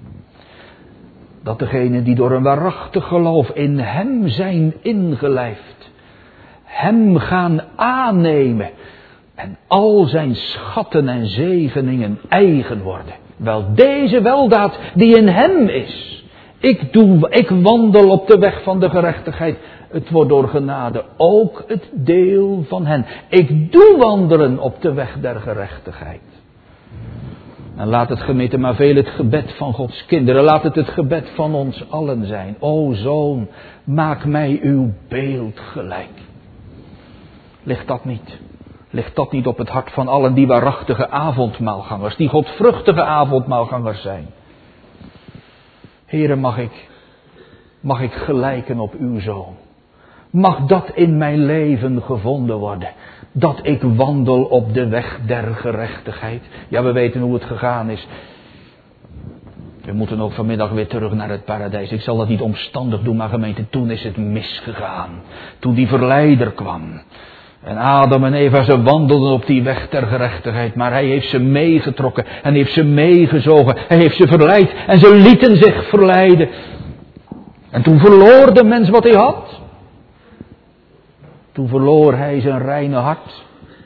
Dat degenen die door een waarachtig geloof in hem zijn ingelijfd, hem gaan aannemen en al zijn schatten en zegeningen eigen worden. Wel deze weldaad die in hem is. Ik wandel op de weg van de gerechtigheid. Het wordt door genade ook het deel van hen. Ik doe wandelen op de weg der gerechtigheid. En laat het, gemeente, maar veel het gebed van Gods kinderen. Laat het gebed van ons allen zijn. O Zoon, maak mij uw beeld gelijk. Ligt dat niet? Ligt dat niet op het hart van allen die waarachtige avondmaalgangers, die godvruchtige avondmaalgangers zijn? Heere, mag ik gelijken op uw Zoon? Mag dat in mijn leven gevonden worden? Dat ik wandel op de weg der gerechtigheid. Ja, we weten hoe het gegaan is. We moeten ook vanmiddag weer terug naar het paradijs. Ik zal dat niet omstandig doen, maar gemeente, toen is het misgegaan. Toen die verleider kwam. En Adam en Eva, ze wandelden op die weg ter gerechtigheid. Maar hij heeft ze meegetrokken en heeft ze meegezogen. Hij heeft ze verleid en ze lieten zich verleiden. En toen verloor de mens wat hij had. Toen verloor hij zijn reine hart.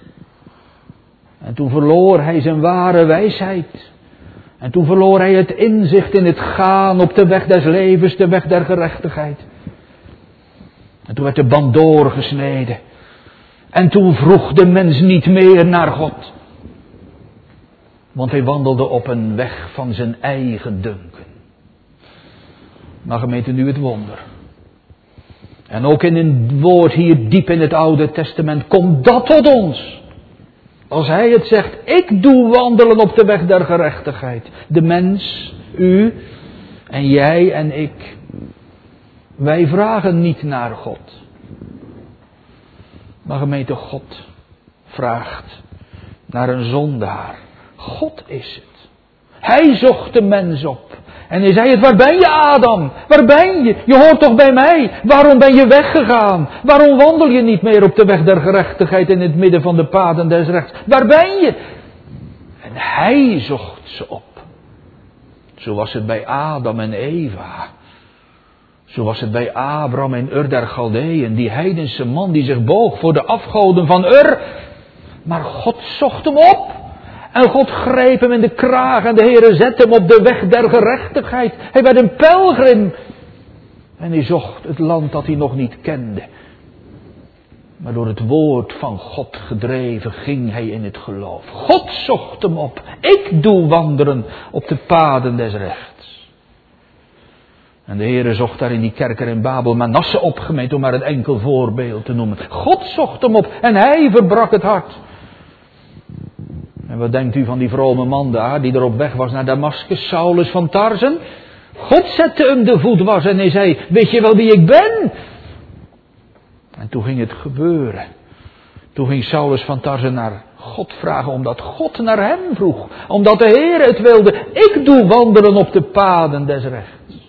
En toen verloor hij zijn ware wijsheid. En toen verloor hij het inzicht in het gaan op de weg des levens, de weg der gerechtigheid. En toen werd de band doorgesneden. En toen vroeg de mens niet meer naar God. Want hij wandelde op een weg van zijn eigen dunken. Maar gemeente, nu het wonder. En ook in een woord hier diep in het Oude Testament komt dat tot ons. Als hij het zegt, ik doe wandelen op de weg der gerechtigheid. De mens, u en jij en ik. Wij vragen niet naar God. Maar gemeente, God vraagt naar een zondaar. God is het. Hij zocht de mens op. En hij zei het, waar ben je Adam? Waar ben je? Je hoort toch bij mij? Waarom ben je weggegaan? Waarom wandel je niet meer op de weg der gerechtigheid in het midden van de paden des rechts? Waar ben je? En hij zocht ze op. Zo was het bij Adam en Eva. Zo was het bij Abraham en Ur der Galdeeën, die heidense man die zich boog voor de afgoden van Ur. Maar God zocht hem op. En God greep hem in de kraag en de Heere zette hem op de weg der gerechtigheid. Hij werd een pelgrim. En hij zocht het land dat hij nog niet kende. Maar door het woord van God gedreven ging hij in het geloof. God zocht hem op. Ik doe wandelen op de paden des rechts. En de Heere zocht daar in die kerker in Babel Manasse op, gemeente, om maar een enkel voorbeeld te noemen. God zocht hem op en hij verbrak het hart. En wat denkt u van die vrome man daar, die er op weg was naar Damascus, Saulus van Tarsen? God zette hem de voet was en hij zei, weet je wel wie ik ben? En toen ging het gebeuren. Toen ging Saulus van Tarsen naar God vragen, omdat God naar hem vroeg. Omdat de Heer het wilde. Ik doe wandelen op de paden des rechts.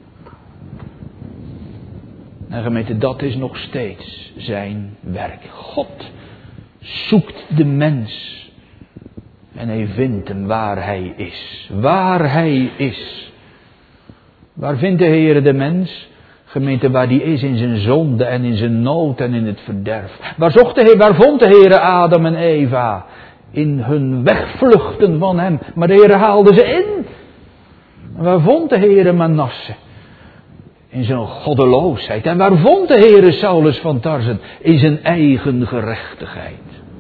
En gemeente, dat is nog steeds zijn werk. God zoekt de mens. En hij vindt hem waar hij is. Waar hij is. Waar vindt de Heer de mens? Gemeente, waar die is in zijn zonde en in zijn nood en in het verderf. Waar vond de Heer Adam en Eva? In hun wegvluchten van hem. Maar de Heer haalde ze in. En waar vond de Heer Manasse? In zijn goddeloosheid. En waar vond de Heer Saulus van Tarsen? In zijn eigen gerechtigheid.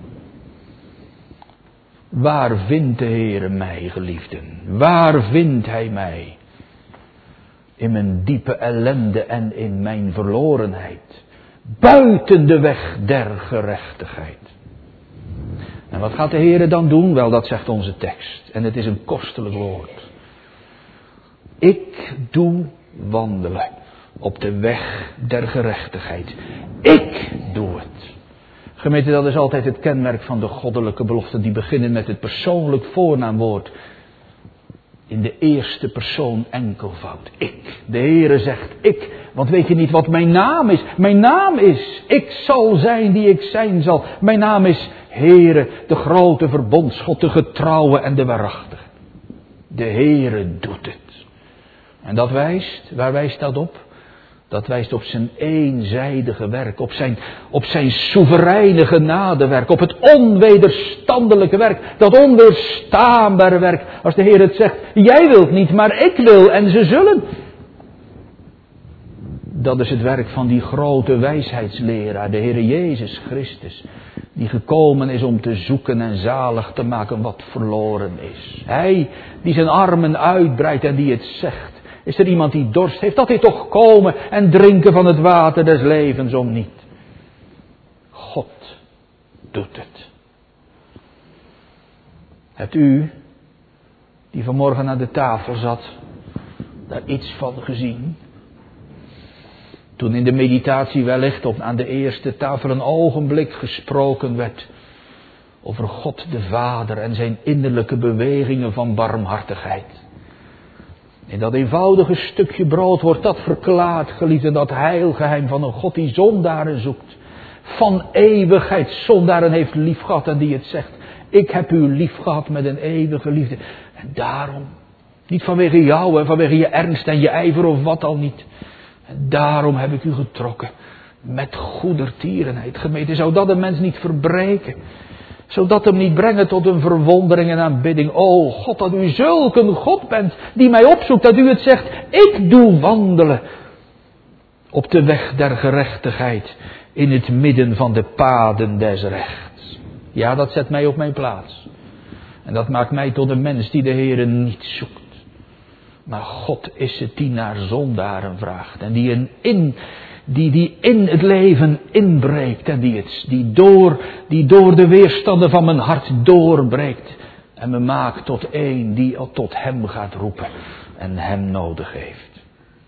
Waar vindt de Heer mij, geliefden? Waar vindt hij mij? In mijn diepe ellende en in mijn verlorenheid. Buiten de weg der gerechtigheid. En wat gaat de Heer dan doen? Wel, dat zegt onze tekst. En het is een kostelijk woord. Ik doe wandelen op de weg der gerechtigheid. Ik doe het. Gemeente, dat is altijd het kenmerk van de goddelijke beloften. Die beginnen met het persoonlijk voornaamwoord. In de eerste persoon enkelvoud. Ik. De Heere zegt ik. Want weet je niet wat mijn naam is? Mijn naam is. Ik zal zijn die ik zijn zal. Mijn naam is Heere, de grote verbondsgod, de getrouwe en de waarachtige. De Heere doet het. En dat wijst, waar wijst dat op? Dat wijst op zijn eenzijdige werk, op zijn soevereine genadewerk, op het onwederstandelijke werk, dat onweerstaanbare werk. Als de Heer het zegt, jij wilt niet, maar ik wil en ze zullen. Dat is het werk van die grote wijsheidsleraar, de Heer Jezus Christus, die gekomen is om te zoeken en zalig te maken wat verloren is. Hij die zijn armen uitbreidt en die het zegt. Is er iemand die dorst heeft, dat hij toch komen en drinken van het water des levens om niet. God doet het. Hebt u, die vanmorgen aan de tafel zat, daar iets van gezien? Toen in de meditatie wellicht aan de eerste tafel een ogenblik gesproken werd over God de Vader en zijn innerlijke bewegingen van barmhartigheid. In dat eenvoudige stukje brood wordt dat verklaard, geliefden, dat heilgeheim van een God die zondaren zoekt. Van eeuwigheid zondaren heeft lief gehad en die het zegt. Ik heb u lief gehad met een eeuwige liefde. En daarom, niet vanwege jou en vanwege je ernst en je ijver of wat al niet. En daarom heb ik u getrokken met goedertierenheid. Gemeente, zou dat een mens niet verbreken? Zodat hem niet brengen tot een verwondering en aanbidding. O God, dat u zulk een God bent die mij opzoekt. Dat u het zegt, ik doe wandelen op de weg der gerechtigheid. In het midden van de paden des rechts. Ja, dat zet mij op mijn plaats. En dat maakt mij tot een mens die de Heere niet zoekt. Maar God is het die naar zondaren vraagt. En die in het leven inbreekt. En die door de weerstanden van mijn hart doorbreekt. En me maakt tot één die tot hem gaat roepen. En hem nodig heeft.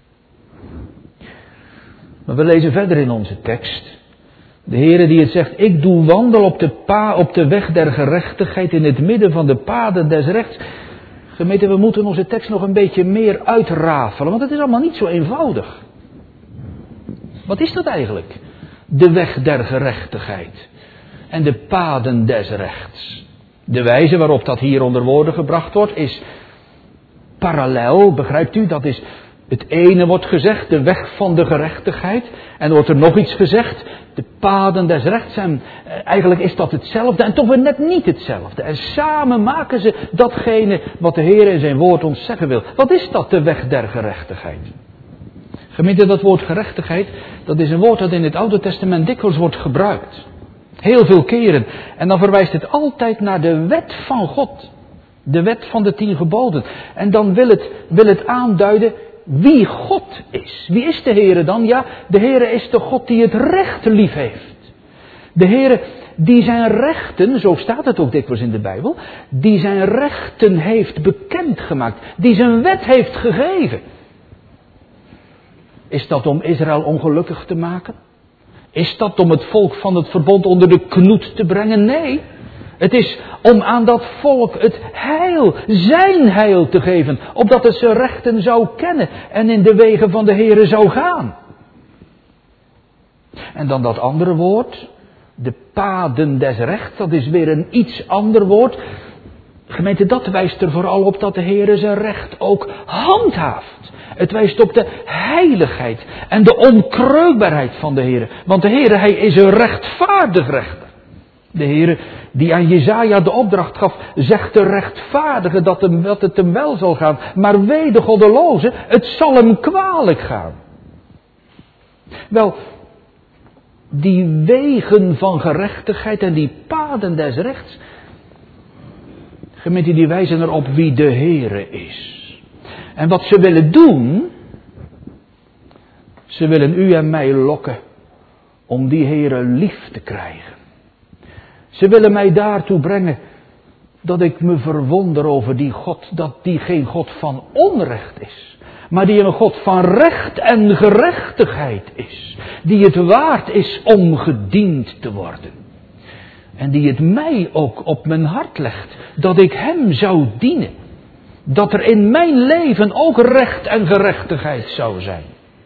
Maar we lezen verder in onze tekst. De Heere die het zegt, ik doe wandel op de weg der gerechtigheid in het midden van de paden des rechts. Gemeente, we moeten onze tekst nog een beetje meer uitrafelen, want het is allemaal niet zo eenvoudig. Wat is dat eigenlijk? De weg der gerechtigheid en de paden des rechts. De wijze waarop dat hier onder woorden gebracht wordt is parallel, begrijpt u? Dat is, het ene wordt gezegd, de weg van de gerechtigheid. En er wordt er nog iets gezegd, de paden des rechts. En eigenlijk is dat hetzelfde en toch weer net niet hetzelfde. En samen maken ze datgene wat de Heer in zijn woord ons zeggen wil. Wat is dat, de weg der gerechtigheid? Gemeente, dat woord gerechtigheid, dat is een woord dat in het Oude Testament dikwijls wordt gebruikt. Heel veel keren. En dan verwijst het altijd naar de wet van God. De wet van de 10 geboden. En dan wil het aanduiden, wie God is. Wie is de Heere dan? Ja, de Heere is de God die het recht lief heeft. De Heere die zijn rechten, zo staat het ook dikwijls in de Bijbel, die zijn rechten heeft bekendgemaakt, die zijn wet heeft gegeven. Is dat om Israël ongelukkig te maken? Is dat om het volk van het verbond onder de knoet te brengen? Nee. Het is om aan dat volk het heil, zijn heil te geven, opdat het zijn rechten zou kennen en in de wegen van de Heere zou gaan. En dan dat andere woord, de paden des rechts, dat is weer een iets ander woord. Gemeente, dat wijst er vooral op dat de Heere zijn recht ook handhaaft. Het wijst op de heiligheid en de onkreukbaarheid van de Heere. Want de Heere, hij is een rechtvaardig rechter. De Heere die aan Jesaja de opdracht gaf, zegt de rechtvaardige dat het hem wel zal gaan. Maar wee de goddeloze, het zal hem kwalijk gaan. Wel, die wegen van gerechtigheid en die paden des rechts, gemeente, die wijzen erop wie de Heere is. En wat ze willen doen, ze willen u en mij lokken om die Heere lief te krijgen. Ze willen mij daartoe brengen dat ik me verwonder over die God, dat die geen God van onrecht is, maar die een God van recht en gerechtigheid is. Die het waard is om gediend te worden. En die het mij ook op mijn hart legt, dat ik hem zou dienen. Dat er in mijn leven ook recht en gerechtigheid zou zijn.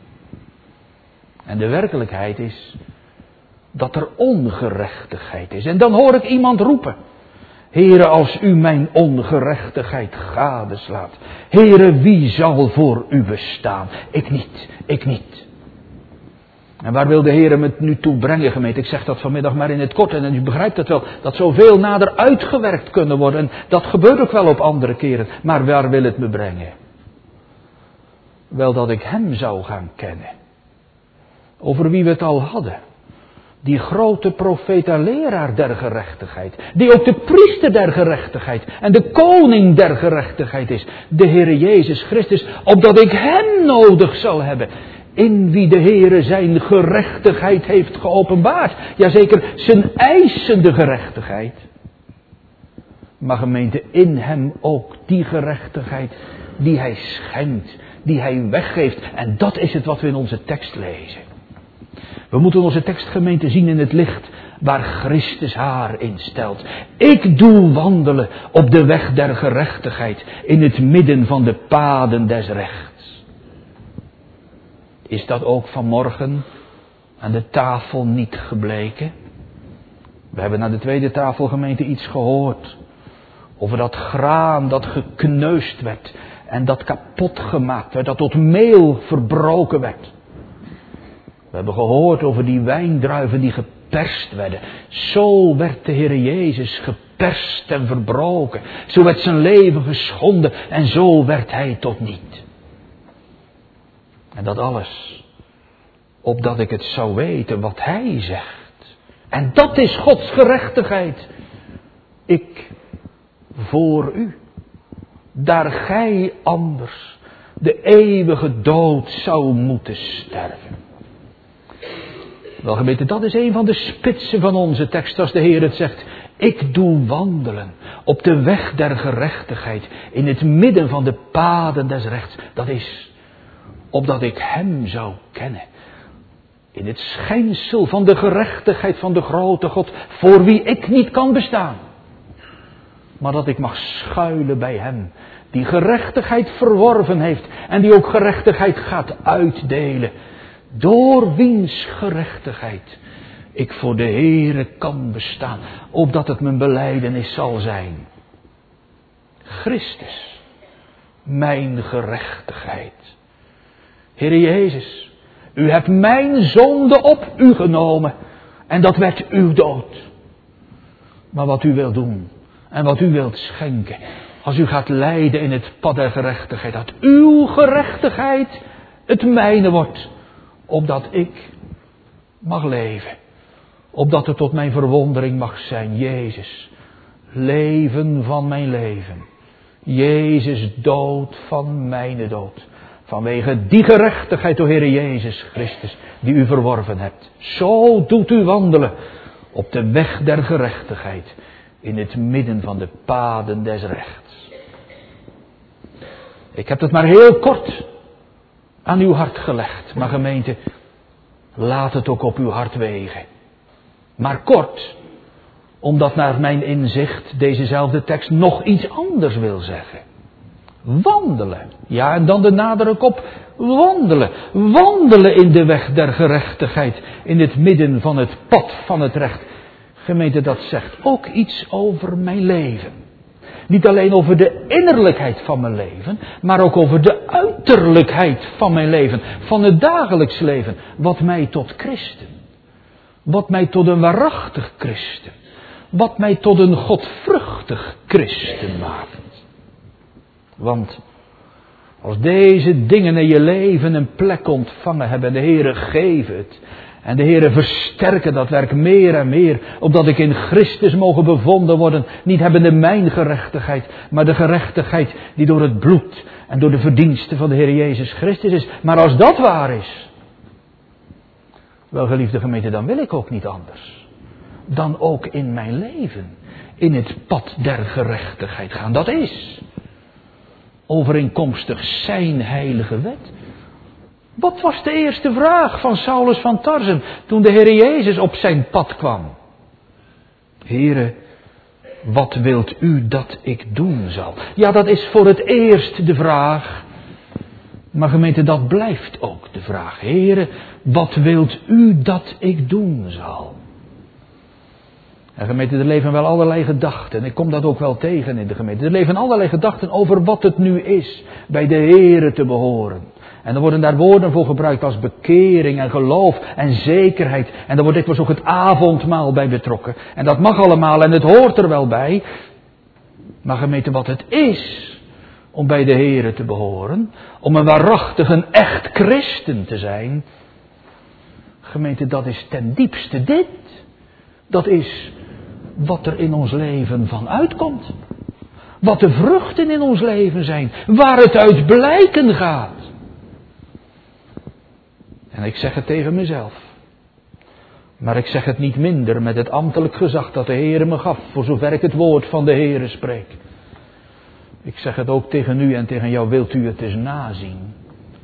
En de werkelijkheid is dat er ongerechtigheid is. En dan hoor ik iemand roepen: Heere, als u mijn ongerechtigheid gadeslaat. Heere, wie zal voor u bestaan? Ik niet, ik niet. En waar wil de Heere me nu toe brengen, gemeente? Ik zeg dat vanmiddag maar in het kort. En u begrijpt het wel, dat zoveel nader uitgewerkt kunnen worden. En dat gebeurt ook wel op andere keren. Maar waar wil het me brengen? Wel, dat ik hem zou gaan kennen. Over wie we het al hadden. Die grote profeet en leraar der gerechtigheid. Die ook de priester der gerechtigheid en de koning der gerechtigheid is. De Heere Jezus Christus. Opdat ik hem nodig zal hebben. In wie de Heere zijn gerechtigheid heeft geopenbaard. Jazeker, zijn eisende gerechtigheid. Maar gemeente, in hem ook die gerechtigheid die hij schenkt. Die hij weggeeft. En dat is het wat we in onze tekst lezen. We moeten onze tekstgemeente zien in het licht waar Christus haar instelt. Ik doe wandelen op de weg der gerechtigheid in het midden van de paden des rechts. Is dat ook vanmorgen aan de tafel niet gebleken? We hebben aan de tweede tafelgemeente iets gehoord over dat graan dat gekneusd werd en dat kapot gemaakt werd, dat tot meel verbroken werd. We hebben gehoord over die wijndruiven die geperst werden. Zo werd de Heer Jezus geperst en verbroken. Zo werd zijn leven geschonden en zo werd hij tot niet. En dat alles, opdat ik het zou weten wat hij zegt. En dat is Gods gerechtigheid. Ik voor u, daar gij anders de eeuwige dood zou moeten sterven. Wel gemeente, dat is een van de spitsen van onze tekst als de Heer het zegt. Ik doe wandelen op de weg der gerechtigheid in het midden van de paden des rechts. Dat is opdat ik hem zou kennen. In het schijnsel van de gerechtigheid van de grote God, voor wie ik niet kan bestaan. Maar dat ik mag schuilen bij hem, die gerechtigheid verworven heeft en die ook gerechtigheid gaat uitdelen. Door wiens gerechtigheid ik voor de Heere kan bestaan, opdat het mijn belijdenis zal zijn. Christus, mijn gerechtigheid. Heere Jezus, u hebt mijn zonde op u genomen en dat werd uw dood. Maar wat u wilt doen en wat u wilt schenken, als u gaat leiden in het pad der gerechtigheid, dat uw gerechtigheid het mijne wordt, opdat ik mag leven, opdat het tot mijn verwondering mag zijn. Jezus, leven van mijn leven. Jezus, dood van mijn dood. Vanwege die gerechtigheid, o Heere Jezus Christus, die u verworven hebt. Zo doet u wandelen op de weg der gerechtigheid, in het midden van de paden des rechts. Ik heb het maar heel kort aan uw hart gelegd, maar gemeente, laat het ook op uw hart wegen. Maar kort, omdat naar mijn inzicht dezezelfde tekst nog iets anders wil zeggen. Wandelen. Ja, en dan de nadruk op wandelen. Wandelen in de weg der gerechtigheid, in het midden van het pad van het recht. Gemeente, dat zegt ook iets over mijn leven. Niet alleen over de innerlijkheid van mijn leven, maar ook over de uiterlijkheid van mijn leven. Van het dagelijks leven. Wat mij tot christen. Wat mij tot een waarachtig christen. Wat mij tot een godvruchtig christen maakt. Want als deze dingen in je leven een plek ontvangen hebben, en de Heere geven het. En de Heere versterken dat werk meer en meer, opdat ik in Christus mogen bevonden worden, niet hebbende mijn gerechtigheid, maar de gerechtigheid die door het bloed en door de verdiensten van de Heer Jezus Christus is. Maar als dat waar is, wel geliefde gemeente, dan wil ik ook niet anders. Dan ook in mijn leven, in het pad der gerechtigheid gaan. Dat is overeenkomstig zijn heilige wet. Wat was de eerste vraag van Saulus van Tarsum toen de Heer Jezus op zijn pad kwam? Heere, wat wilt u dat ik doen zal? Ja, dat is voor het eerst de vraag. Maar gemeente, dat blijft ook de vraag. Heere, wat wilt u dat ik doen zal? En gemeente, er leven wel allerlei gedachten. Ik kom dat ook wel tegen in de gemeente. Er leven allerlei gedachten over wat het nu is bij de Heere te behoren. En er worden daar woorden voor gebruikt als bekering en geloof en zekerheid. En daar wordt dikwijls ook het avondmaal bij betrokken. En dat mag allemaal en het hoort er wel bij. Maar gemeente, wat het is om bij de Heere te behoren, om een waarachtig, een echt christen te zijn. Gemeente, dat is ten diepste dit. Dat is wat er in ons leven van uitkomt. Wat de vruchten in ons leven zijn. Waar het uit blijken gaat. En ik zeg het tegen mezelf. Maar ik zeg het niet minder met het ambtelijk gezag dat de Heere me gaf. Voor zover ik het woord van de Heere spreek. Ik zeg het ook tegen u en tegen jou. Wilt u het eens nazien?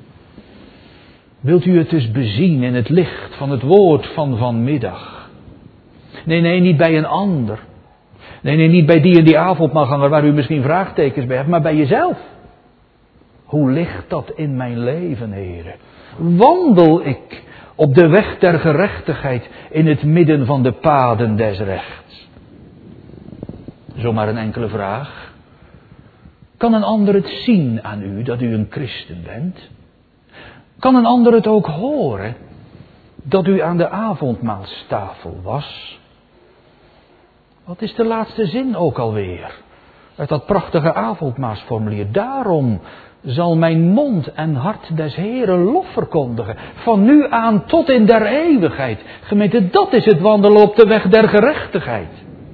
Wilt u het eens bezien in het licht van het woord van vanmiddag? Nee, niet bij een ander. Nee, niet bij die en die avondmaalganger waar u misschien vraagtekens bij hebt, maar bij jezelf. Hoe ligt dat in mijn leven, Heere? Wandel ik op de weg der gerechtigheid in het midden van de paden des rechts? Zomaar een enkele vraag. Kan een ander het zien aan u dat u een christen bent? Kan een ander het ook horen dat u aan de avondmaalstafel was? Wat is de laatste zin ook alweer? Uit dat prachtige avondmaalsformulier. Daarom zal mijn mond en hart des Heeren lof verkondigen. Van nu aan tot in der eeuwigheid. Gemeente, dat is het wandelen op de weg der gerechtigheid.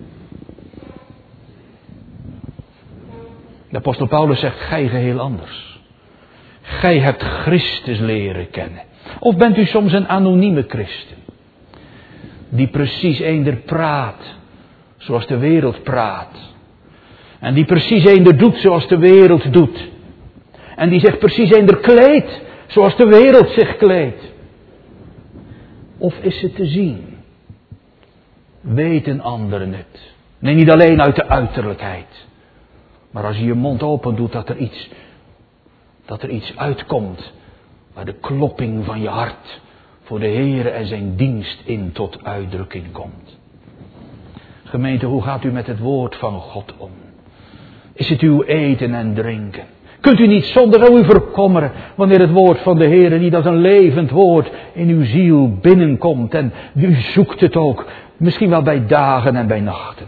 De apostel Paulus zegt, gij geheel anders. Gij hebt Christus leren kennen. Of bent u soms een anonieme christen? Die precies eender praat zoals de wereld praat. En die precies eender doet zoals de wereld doet. En die zich precies eender kleedt zoals de wereld zich kleedt. Of is het te zien? Weten anderen het? Nee, niet alleen uit de uiterlijkheid. Maar als je je mond open doet dat er iets uitkomt. Waar de klopping van je hart voor de Heere en zijn dienst in tot uitdrukking komt. Gemeente, hoe gaat u met het woord van God om? Is het uw eten en drinken? Kunt u niet zonder u verkommeren wanneer het woord van de Heere niet als een levend woord in uw ziel binnenkomt en u zoekt het ook, misschien wel bij dagen en bij nachten.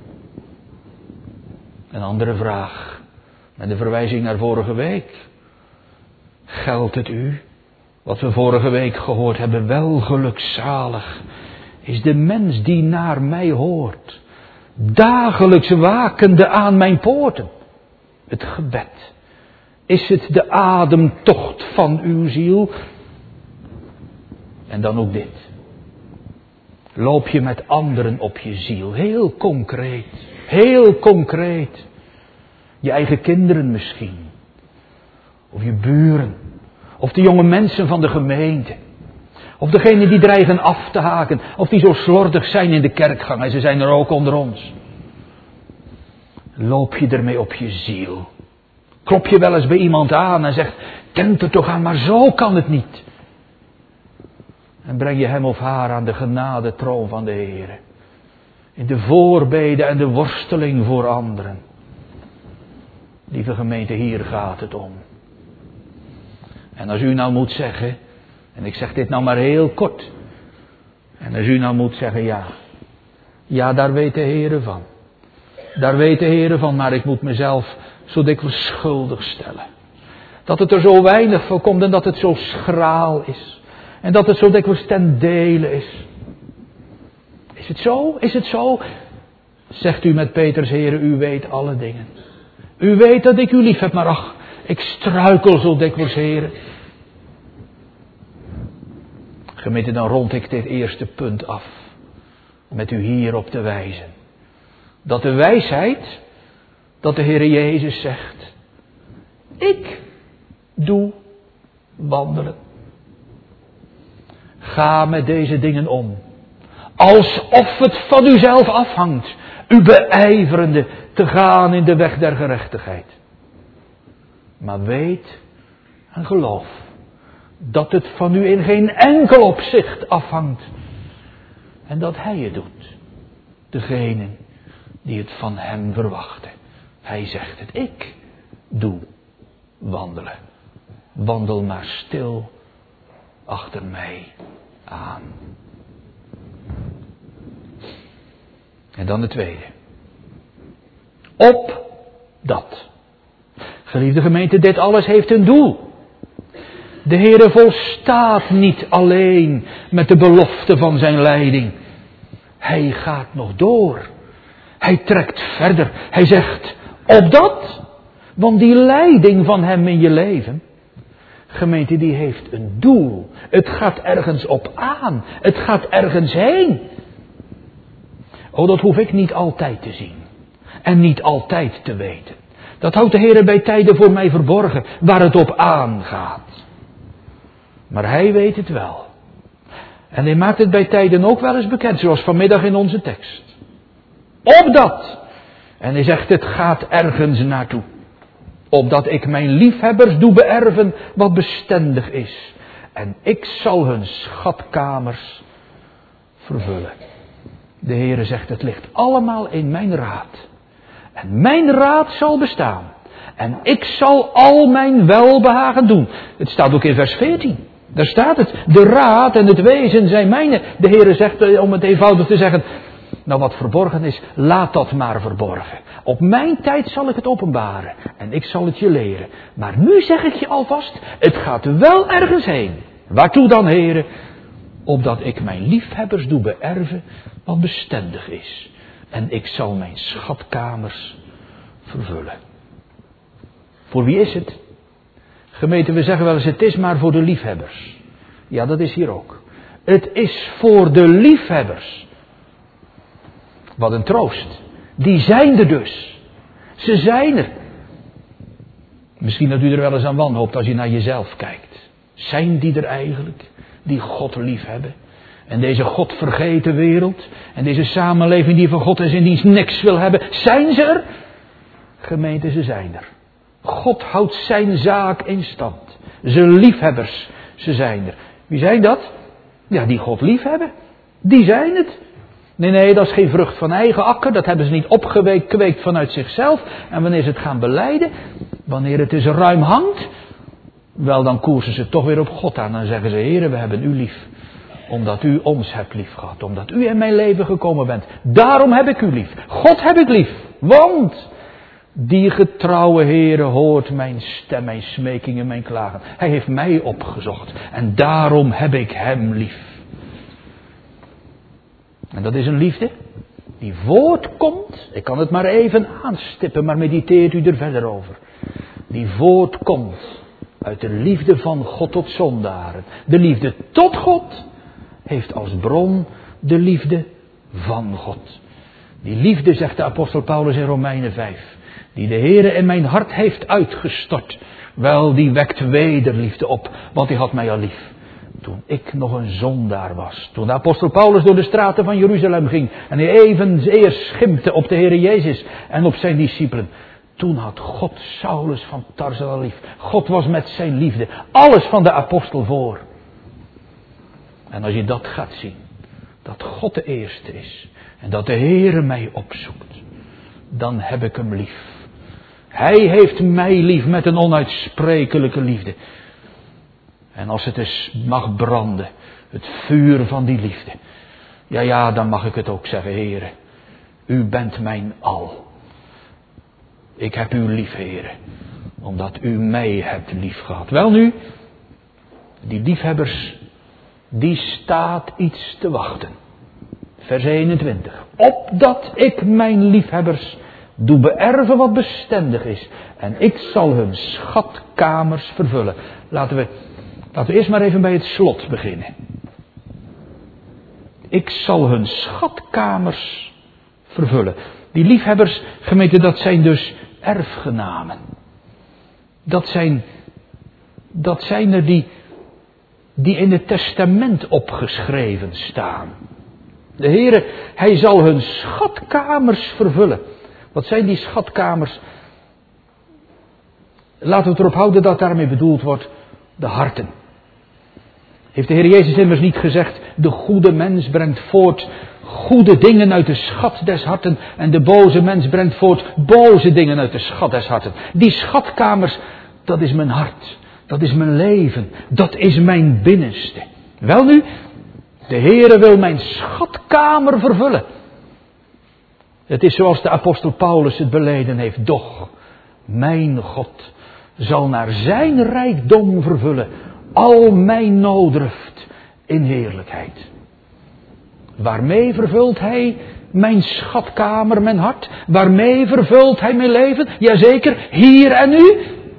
Een andere vraag, met de verwijzing naar vorige week. Geldt het u, wat we vorige week gehoord hebben, wel gelukzalig is de mens die naar mij hoort, dagelijks wakende aan mijn poorten. Het gebed Is het de ademtocht van uw ziel? En dan ook dit. Loop je met anderen op je ziel? Heel concreet. Heel concreet. Je eigen kinderen misschien. Of je buren. Of de jonge mensen van de gemeente. Of degenen die dreigen af te haken. Of die zo slordig zijn in de kerkgang. En ze zijn er ook onder ons. Loop je ermee op je ziel? Klop je wel eens bij iemand aan en zegt, denk er toch aan, maar zo kan het niet. En breng je hem of haar aan de genadetroon van de Heer. In de voorbede en de worsteling voor anderen. Lieve gemeente, hier gaat het om. En als u nou moet zeggen, en ik zeg dit nou maar heel kort. En als u nou moet zeggen, ja, daar weet de Heer van. Daar weet de Heer van, maar ik moet mezelf zo dikwijls schuldig stellen. Dat het er zo weinig voor komt en dat het zo schraal is. En dat het zo dikwijls ten dele is. Is het zo? Is het zo? Zegt u met Petrus, Heere, u weet alle dingen. U weet dat ik u lief heb, maar ach, ik struikel zo dikwijls, Heere. Gemeente, dan rond ik dit eerste punt af. Met u hierop te wijzen. Dat de wijsheid, dat de Heere Jezus zegt, ik doe wandelen. Ga met deze dingen om. Alsof het van uzelf afhangt. U beijverende te gaan in de weg der gerechtigheid. Maar weet en geloof dat het van u in geen enkel opzicht afhangt. En dat Hij het doet. Degene die het van Hem verwachten. Hij zegt het. Ik doe wandelen. Wandel maar stil achter mij aan. En dan de tweede. Opdat. Geliefde gemeente, dit alles heeft een doel. De Heere volstaat niet alleen met de belofte van zijn leiding. Hij gaat nog door. Hij trekt verder. Hij zegt, opdat. Want die leiding van hem in je leven, gemeente, die heeft een doel. Het gaat ergens op aan. Het gaat ergens heen. Oh, dat hoef ik niet altijd te zien. En niet altijd te weten. Dat houdt de Heer bij tijden voor mij verborgen, waar het op aangaat. Maar Hij weet het wel. En Hij maakt het bij tijden ook wel eens bekend, zoals vanmiddag in onze tekst. Opdat. En Hij zegt, het gaat ergens naartoe. Opdat ik mijn liefhebbers doe beërven wat bestendig is. En ik zal hun schatkamers vervullen. De Heere zegt, het ligt allemaal in mijn raad. En mijn raad zal bestaan. En ik zal al mijn welbehagen doen. Het staat ook in vers 14. Daar staat het. De raad en het wezen zijn mijne. De Heere zegt, om het eenvoudig te zeggen, nou wat verborgen is, laat dat maar verborgen. Op mijn tijd zal ik het openbaren. En ik zal het je leren. Maar nu zeg ik je alvast, het gaat wel ergens heen. Waartoe dan, Heere? Opdat ik mijn liefhebbers doe beërven wat bestendig is. En ik zal mijn schatkamers vervullen. Voor wie is het? Gemeente, we zeggen wel eens, het is maar voor de liefhebbers. Ja, dat is hier ook. Het is voor de liefhebbers. Wat een troost. Die zijn er dus. Ze zijn er. Misschien dat u er wel eens aan wanhoopt als je naar jezelf kijkt. Zijn die er eigenlijk? Die God lief hebben. En deze God vergeten wereld. En deze samenleving die van God en zijn dienst niks wil hebben. Zijn ze er? Gemeente, ze zijn er. God houdt zijn zaak in stand. Zijn liefhebbers, ze zijn er. Wie zijn dat? Ja, die God lief hebben. Die zijn het. Nee, dat is geen vrucht van eigen akker. Dat hebben ze niet opgekweekt vanuit zichzelf. En wanneer ze het gaan belijden, wanneer het dus ruim hangt, wel dan koersen ze toch weer op God aan. Dan zeggen ze, Heere, we hebben u lief. Omdat u ons hebt lief gehad. Omdat u in mijn leven gekomen bent. Daarom heb ik u lief. God heb ik lief. Want die getrouwe Heere hoort mijn stem, mijn smekingen, mijn klagen. Hij heeft mij opgezocht. En daarom heb ik hem lief. En dat is een liefde die voortkomt. Ik kan het maar even aanstippen, maar mediteert u er verder over. die voortkomt uit de liefde van God tot zondaren. De liefde tot God heeft als bron de liefde van God. Die liefde, zegt de apostel Paulus in Romeinen 5, die de Heere in mijn hart heeft uitgestort, wel, die wekt wederliefde op, want die had mij al lief. Toen ik nog een zondaar was. Toen de apostel Paulus door de straten van Jeruzalem ging en hij evenzeer schimpte op de Heere Jezus en op zijn discipelen. Toen had God Saulus van Tarsus al lief. God was met zijn liefde alles van de apostel voor. En als je dat gaat zien, dat God de eerste is en dat de Heere mij opzoekt, dan heb ik hem lief. Hij heeft mij lief met een onuitsprekelijke liefde. En als het eens mag branden, het vuur van die liefde. Ja, dan mag ik het ook zeggen, Heere. U bent mijn al. Ik heb u lief, Heere. Omdat u mij hebt lief gehad. Welnu, die liefhebbers, die staat iets te wachten. Vers 21. Opdat ik mijn liefhebbers doe beërven wat bestendig is. En ik zal hun schatkamers vervullen. Laten we eerst maar even bij het slot beginnen. Ik zal hun schatkamers vervullen. Die liefhebbers, gemeente, dat zijn dus erfgenamen. Dat zijn er die in het testament opgeschreven staan. De Heere, hij zal hun schatkamers vervullen. Wat zijn die schatkamers? Laten we het erop houden dat daarmee bedoeld wordt de harten. Heeft de Heer Jezus immers niet gezegd, de goede mens brengt voort goede dingen uit de schat des harten en de boze mens brengt voort boze dingen uit de schat des harten. Die schatkamers, dat is mijn hart, dat is mijn leven, dat is mijn binnenste. Welnu, de Heere wil mijn schatkamer vervullen. Het is zoals de apostel Paulus het beleden heeft, doch mijn God zal naar zijn rijkdom vervullen al mijn nooddruft in heerlijkheid. Waarmee vervult hij mijn schatkamer, mijn hart? Waarmee vervult hij mijn leven? Jazeker, hier en nu.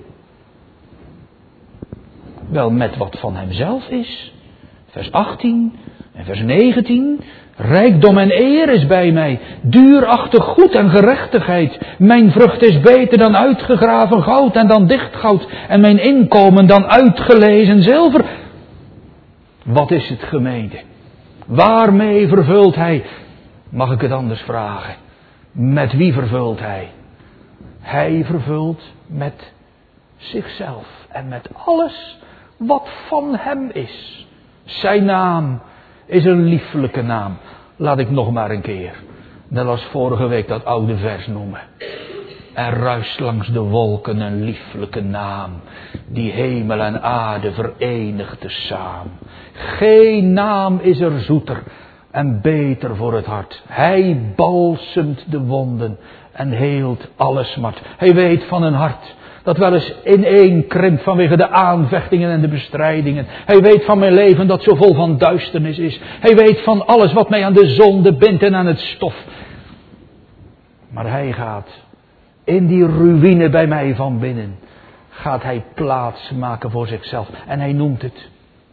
Wel met wat van hemzelf is. Vers 18 en vers 19. Rijkdom en eer is bij mij, duurachtig goed en gerechtigheid. Mijn vrucht is beter dan uitgegraven goud en dan dichtgoud. En mijn inkomen dan uitgelezen zilver. Wat is het, gemeente? Waarmee vervult hij? Mag ik het anders vragen? Met wie vervult hij? Hij vervult met zichzelf en met alles wat van hem is. Zijn naam is een lieflijke naam. Laat ik nog maar een keer, net als vorige week, dat oude vers noemen. Er ruist langs de wolken een lieflijke naam, die hemel en aarde verenigt tezaam. Geen naam is er zoeter en beter voor het hart. Hij balsemt de wonden en heelt alle smart. Hij weet van een hart dat wel eens ineenkrimpt vanwege de aanvechtingen en de bestrijdingen. Hij weet van mijn leven dat zo vol van duisternis is. Hij weet van alles wat mij aan de zonde bindt en aan het stof. Maar hij gaat in die ruïne bij mij van binnen, gaat hij plaats maken voor zichzelf. En hij noemt het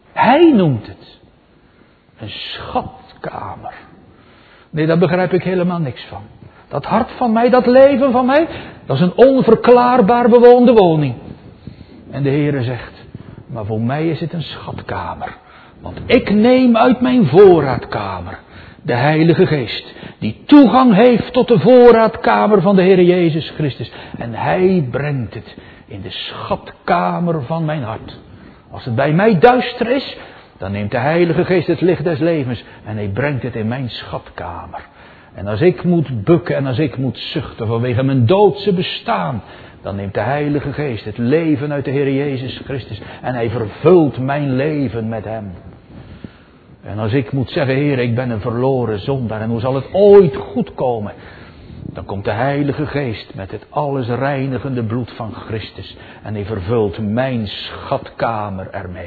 een schatkamer. Nee, daar begrijp ik helemaal niks van. Dat hart van mij, dat leven van mij, dat is een onverklaarbaar bewoonde woning. En de Heere zegt, maar voor mij is het een schatkamer. Want ik neem uit mijn voorraadkamer de Heilige Geest, die toegang heeft tot de voorraadkamer van de Heere Jezus Christus. En hij brengt het in de schatkamer van mijn hart. Als het bij mij duister is, dan neemt de Heilige Geest het licht des levens en hij brengt het in mijn schatkamer. En als ik moet bukken en als ik moet zuchten vanwege mijn doodse bestaan, dan neemt de Heilige Geest het leven uit de Heer Jezus Christus en hij vervult mijn leven met hem. En als ik moet zeggen, Heer, ik ben een verloren zondaar en hoe zal het ooit goed komen? Dan komt de Heilige Geest met het alles reinigende bloed van Christus en hij vervult mijn schatkamer ermee.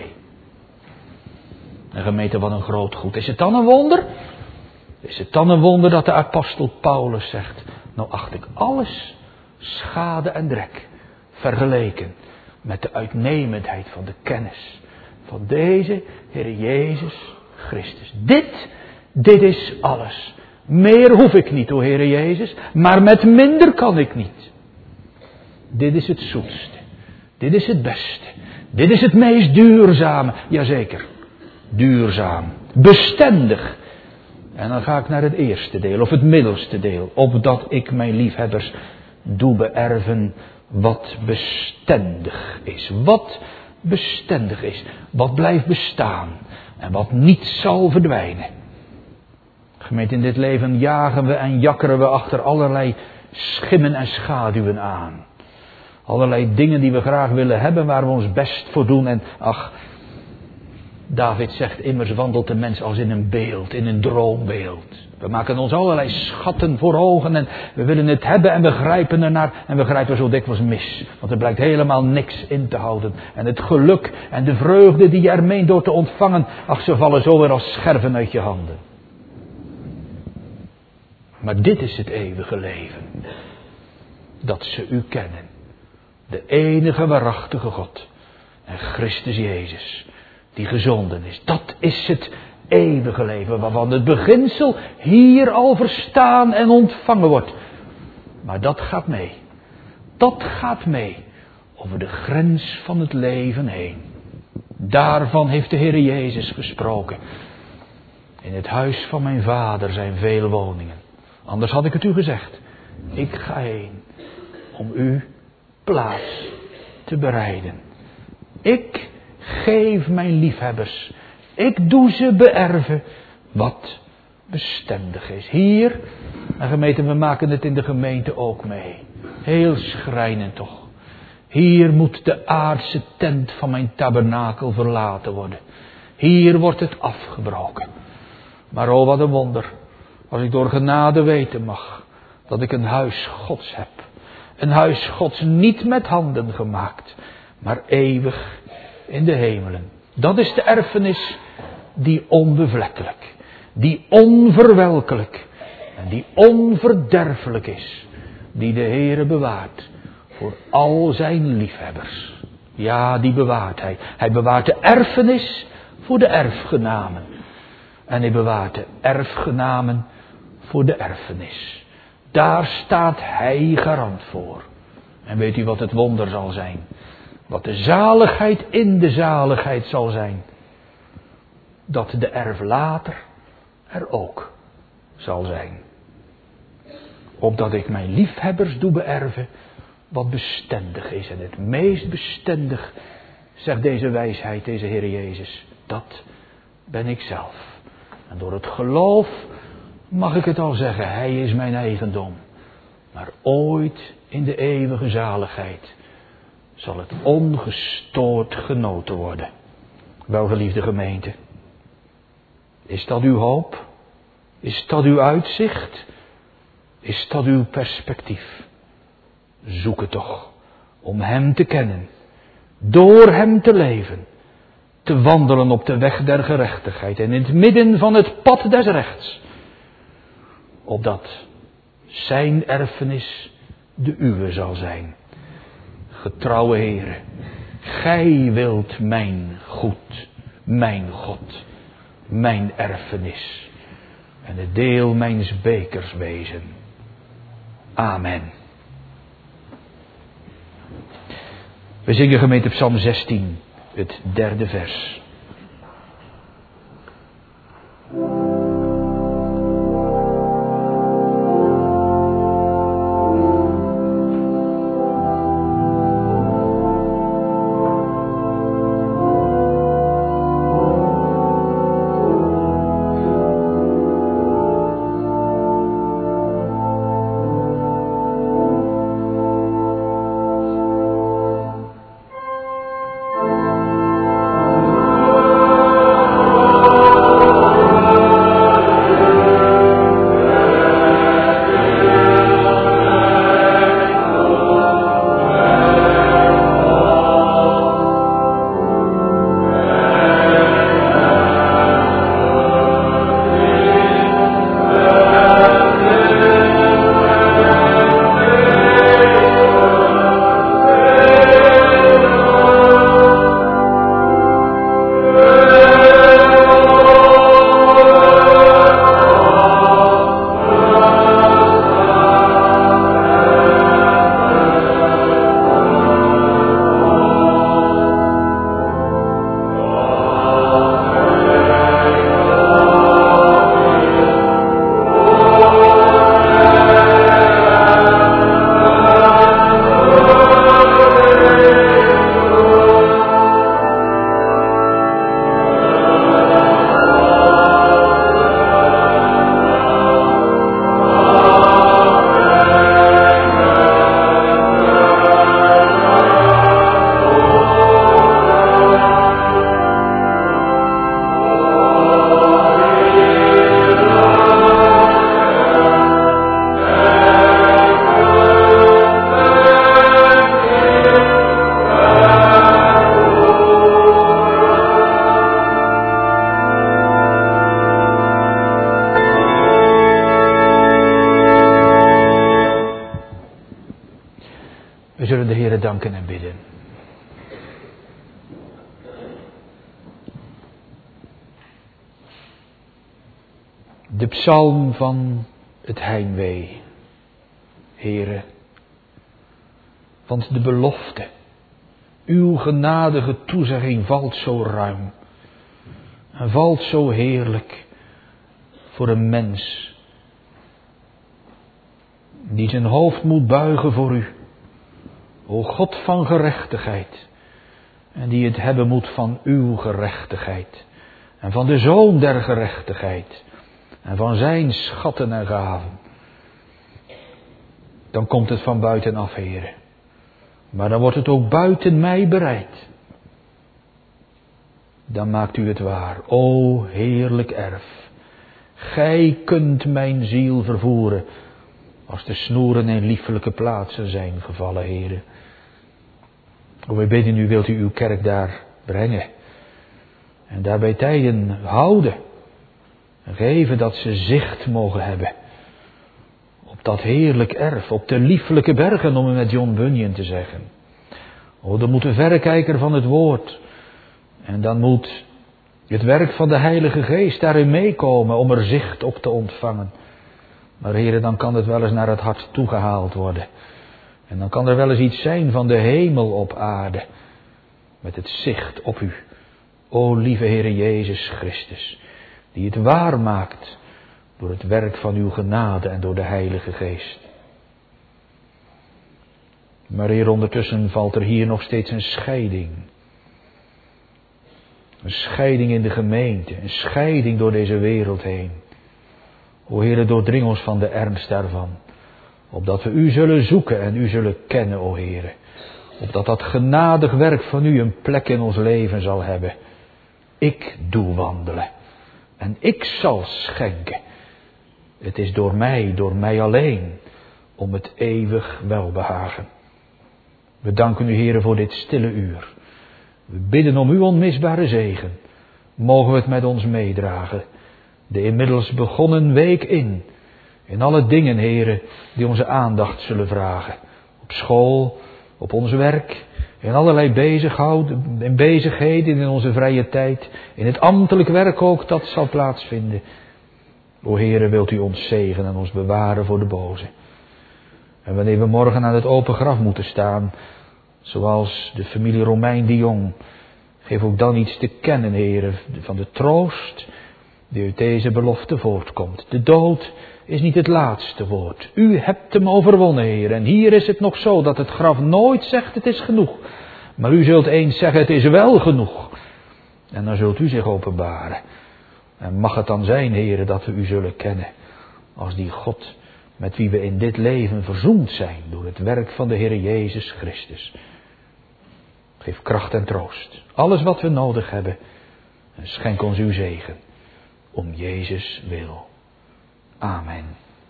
En gemeente, wat een groot goed. Is het dan een wonder? Is het dan een wonder dat de apostel Paulus zegt, nou acht ik alles schade en drek vergeleken met de uitnemendheid van de kennis van deze Heer Jezus Christus. Dit is alles. Meer hoef ik niet, o Heer Jezus, maar met minder kan ik niet. Dit is het zoetste. Dit is het beste. Dit is het meest duurzame. Jazeker, duurzaam. Bestendig. En dan ga ik naar het eerste deel, of het middelste deel. Opdat ik mijn liefhebbers doe beërven wat bestendig is. Wat bestendig is. Wat blijft bestaan. En wat niet zal verdwijnen. Gemeente, in dit leven jagen we en jakkeren we achter allerlei schimmen en schaduwen aan. Allerlei dingen die we graag willen hebben, waar we ons best voor doen. En ach, David zegt immers wandelt de mens als in een beeld, in een droombeeld. We maken ons allerlei schatten voor ogen en we willen het hebben en we grijpen ernaar. En we grijpen zo dikwijls mis, want er blijkt helemaal niks in te houden. En het geluk en de vreugde die je er meent door te ontvangen, ach, ze vallen zo weer als scherven uit je handen. Maar dit is het eeuwige leven. Dat ze u kennen. De enige waarachtige God. En Christus Jezus. Die gezonden is. Dat is het eeuwige leven. Waarvan het beginsel hier al verstaan en ontvangen wordt. Maar dat gaat mee. Dat gaat mee. Over de grens van het leven heen. Daarvan heeft de Heer Jezus gesproken. In het huis van mijn Vader zijn veel woningen. Anders had ik het u gezegd. Ik ga heen om u plaats te bereiden. Ik geef mijn liefhebbers. Ik doe ze beërven wat bestendig is. Hier, en gemeente, we maken het in de gemeente ook mee. Heel schrijnend toch. Hier moet de aardse tent van mijn tabernakel verlaten worden. Hier wordt het afgebroken. Maar oh, wat een wonder. Als ik door genade weten mag dat ik een huis Gods heb. Een huis Gods niet met handen gemaakt, maar eeuwig in de hemelen. Dat is de erfenis die onbevlekkelijk, die onverwelkelijk en die onverderfelijk is. Die de Heere bewaart voor al zijn liefhebbers. Ja, die bewaart hij. Hij bewaart de erfenis voor de erfgenamen. En hij bewaart de erfgenamen voor de erfenis. Daar staat hij garant voor. En weet u wat het wonder zal zijn? Wat de zaligheid in de zaligheid zal zijn. Dat de erflater er ook zal zijn. Opdat ik mijn liefhebbers doe beërven wat bestendig is. En het meest bestendig, zegt deze wijsheid, deze Heer Jezus, dat ben ik zelf. En door het geloof mag ik het al zeggen, hij is mijn eigendom. Maar ooit in de eeuwige zaligheid zal het ongestoord genoten worden. Welgeliefde gemeente, is dat uw hoop? Is dat uw uitzicht? Is dat uw perspectief? Zoek het toch om hem te kennen, door hem te leven, te wandelen op de weg der gerechtigheid en in het midden van het pad des rechts, opdat zijn erfenis de uwe zal zijn. Getrouwe Heere, gij wilt mijn goed, mijn God, mijn erfenis en het deel mijns bekers wezen. Amen. We zingen gemeente Psalm 16, het 3e vers. zullen de Heere danken en bidden. De psalm van het heimwee, Heere, want de belofte, uw genadige toezegging valt zo ruim en valt zo heerlijk voor een mens die zijn hoofd moet buigen voor u, o God van gerechtigheid, en die het hebben moet van uw gerechtigheid en van de Zoon der gerechtigheid en van zijn schatten en gaven. Dan komt het van buitenaf, Heere. Maar dan wordt het ook buiten mij bereid. Dan maakt u het waar. O heerlijk erf. Gij kunt mijn ziel vervoeren. Als de snoeren in liefelijke plaatsen zijn gevallen, Heere. O, wij bidden u, wilt u uw kerk daar brengen. En daarbij tijden houden. En geven dat ze zicht mogen hebben. Op dat heerlijk erf, op de lieflijke bergen, om het met John Bunyan te zeggen. O, dan moet de verrekijker van het woord. En dan moet het werk van de Heilige Geest daarin meekomen om er zicht op te ontvangen. Maar heren, dan kan het wel eens naar het hart toegehaald worden. En dan kan er wel eens iets zijn van de hemel op aarde. Met het zicht op u. O lieve Heere Jezus Christus. Die het waar maakt door het werk van uw genade en door de Heilige Geest. Maar Heer, ondertussen valt er hier nog steeds een scheiding. Een scheiding in de gemeente, een scheiding door deze wereld heen. O Heere, doordring ons van de ernst daarvan. Opdat we u zullen zoeken en u zullen kennen, o Heere. Opdat dat genadig werk van u een plek in ons leven zal hebben. Ik doe wandelen. En ik zal schenken. Het is door mij alleen, om het eeuwig welbehagen. We danken u, Heere, voor dit stille uur. We bidden om uw onmisbare zegen. Mogen we het met ons meedragen. De inmiddels begonnen week in alle dingen, Heere, die onze aandacht zullen vragen. Op school, op ons werk, in allerlei bezigheden in onze vrije tijd. In het ambtelijk werk ook, dat zal plaatsvinden. O Heere, wilt u ons zegenen en ons bewaren voor de boze. En wanneer we morgen aan het open graf moeten staan, zoals de familie Romein de Jong, geef ook dan iets te kennen, Heere, van de troost die uit deze belofte voortkomt. De dood is niet het laatste woord. U hebt hem overwonnen, Heer. En hier is het nog zo dat het graf nooit zegt het is genoeg. Maar u zult eens zeggen het is wel genoeg. En dan zult u zich openbaren. En mag het dan zijn, Heer, dat we u zullen kennen als die God met wie we in dit leven verzoend zijn door het werk van de Heer Jezus Christus. Geef kracht en troost. Alles wat we nodig hebben. En schenk ons uw zegen. Om Jezus wil. Amen.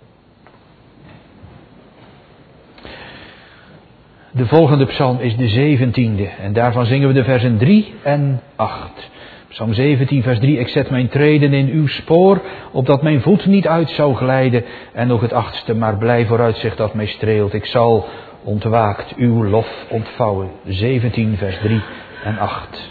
De volgende psalm is de 17e. En daarvan zingen we de versen 3 en 8. Psalm 17 vers 3. Ik zet mijn treden in uw spoor, opdat mijn voet niet uit zou glijden. En nog het 8e, maar blij vooruitzicht dat mij streelt. Ik zal ontwaakt uw lof ontvouwen. 17 vers 3 en 8.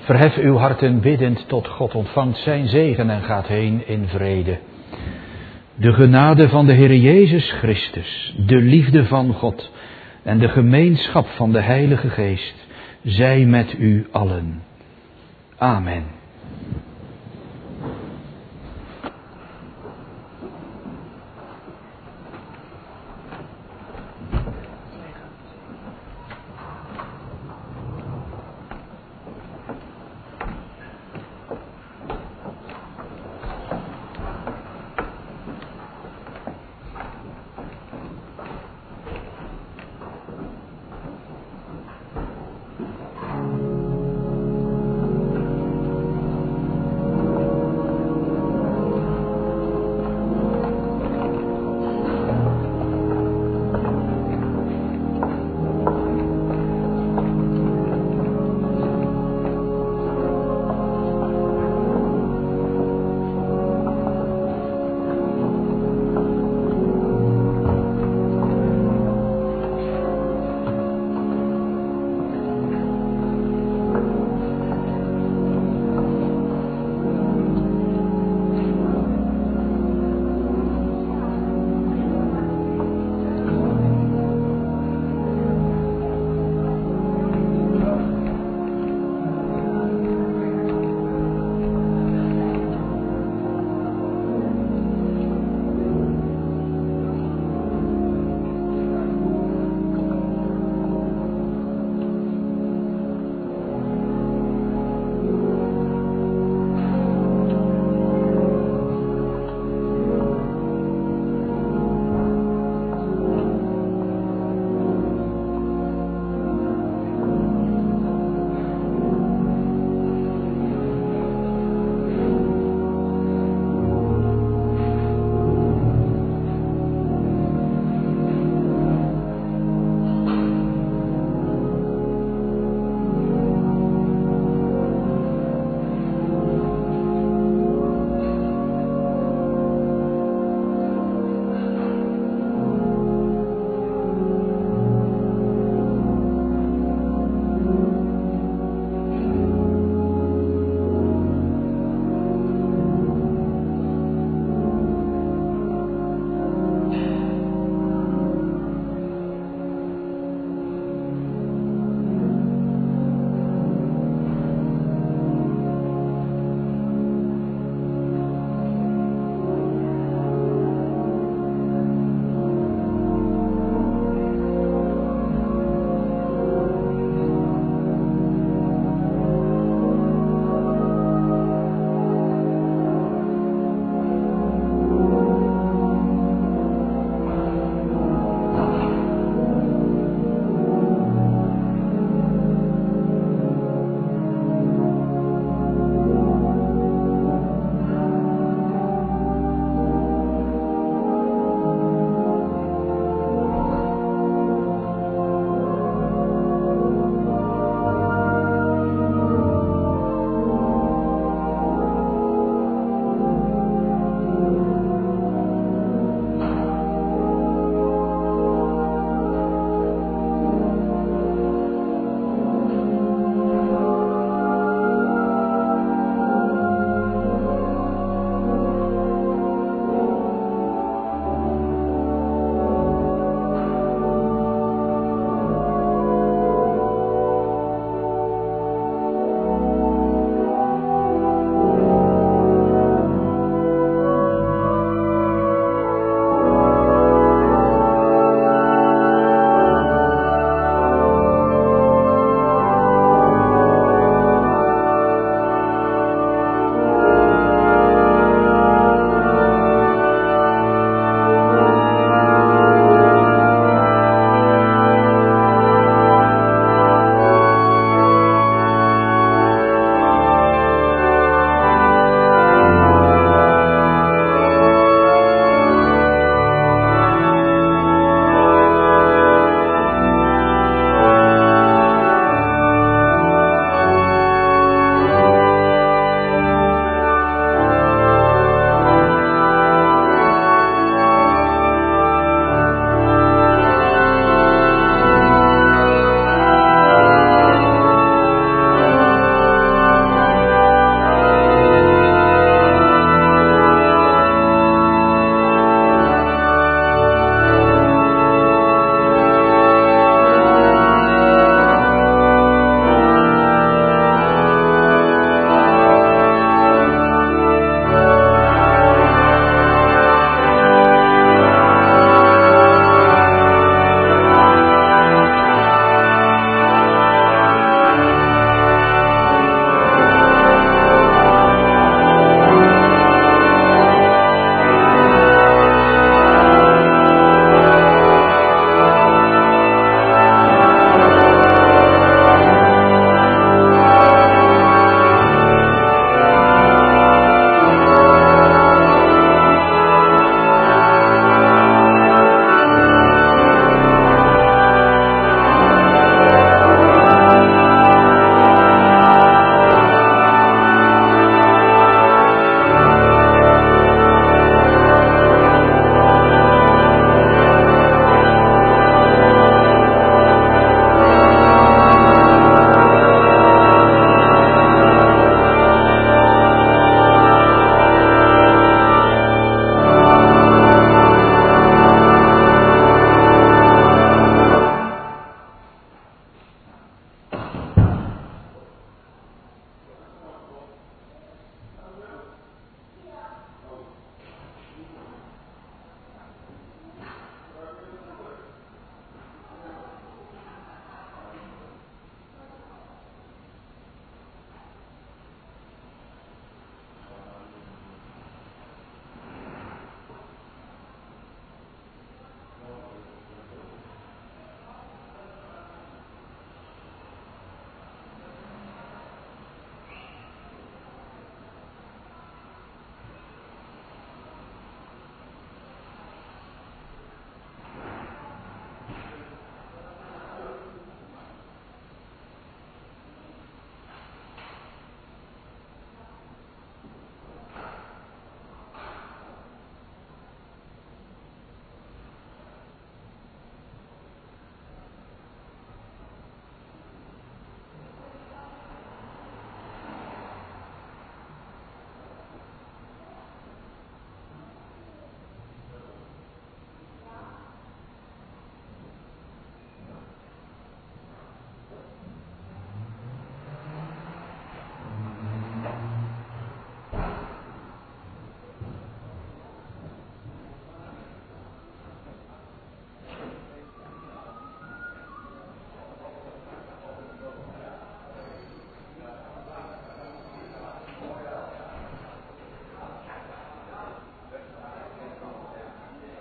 Verhef uw harten biddend tot God, ontvangt zijn zegen en gaat heen in vrede. De genade van de Heere Jezus Christus, de liefde van God en de gemeenschap van de Heilige Geest zij met u allen. Amen.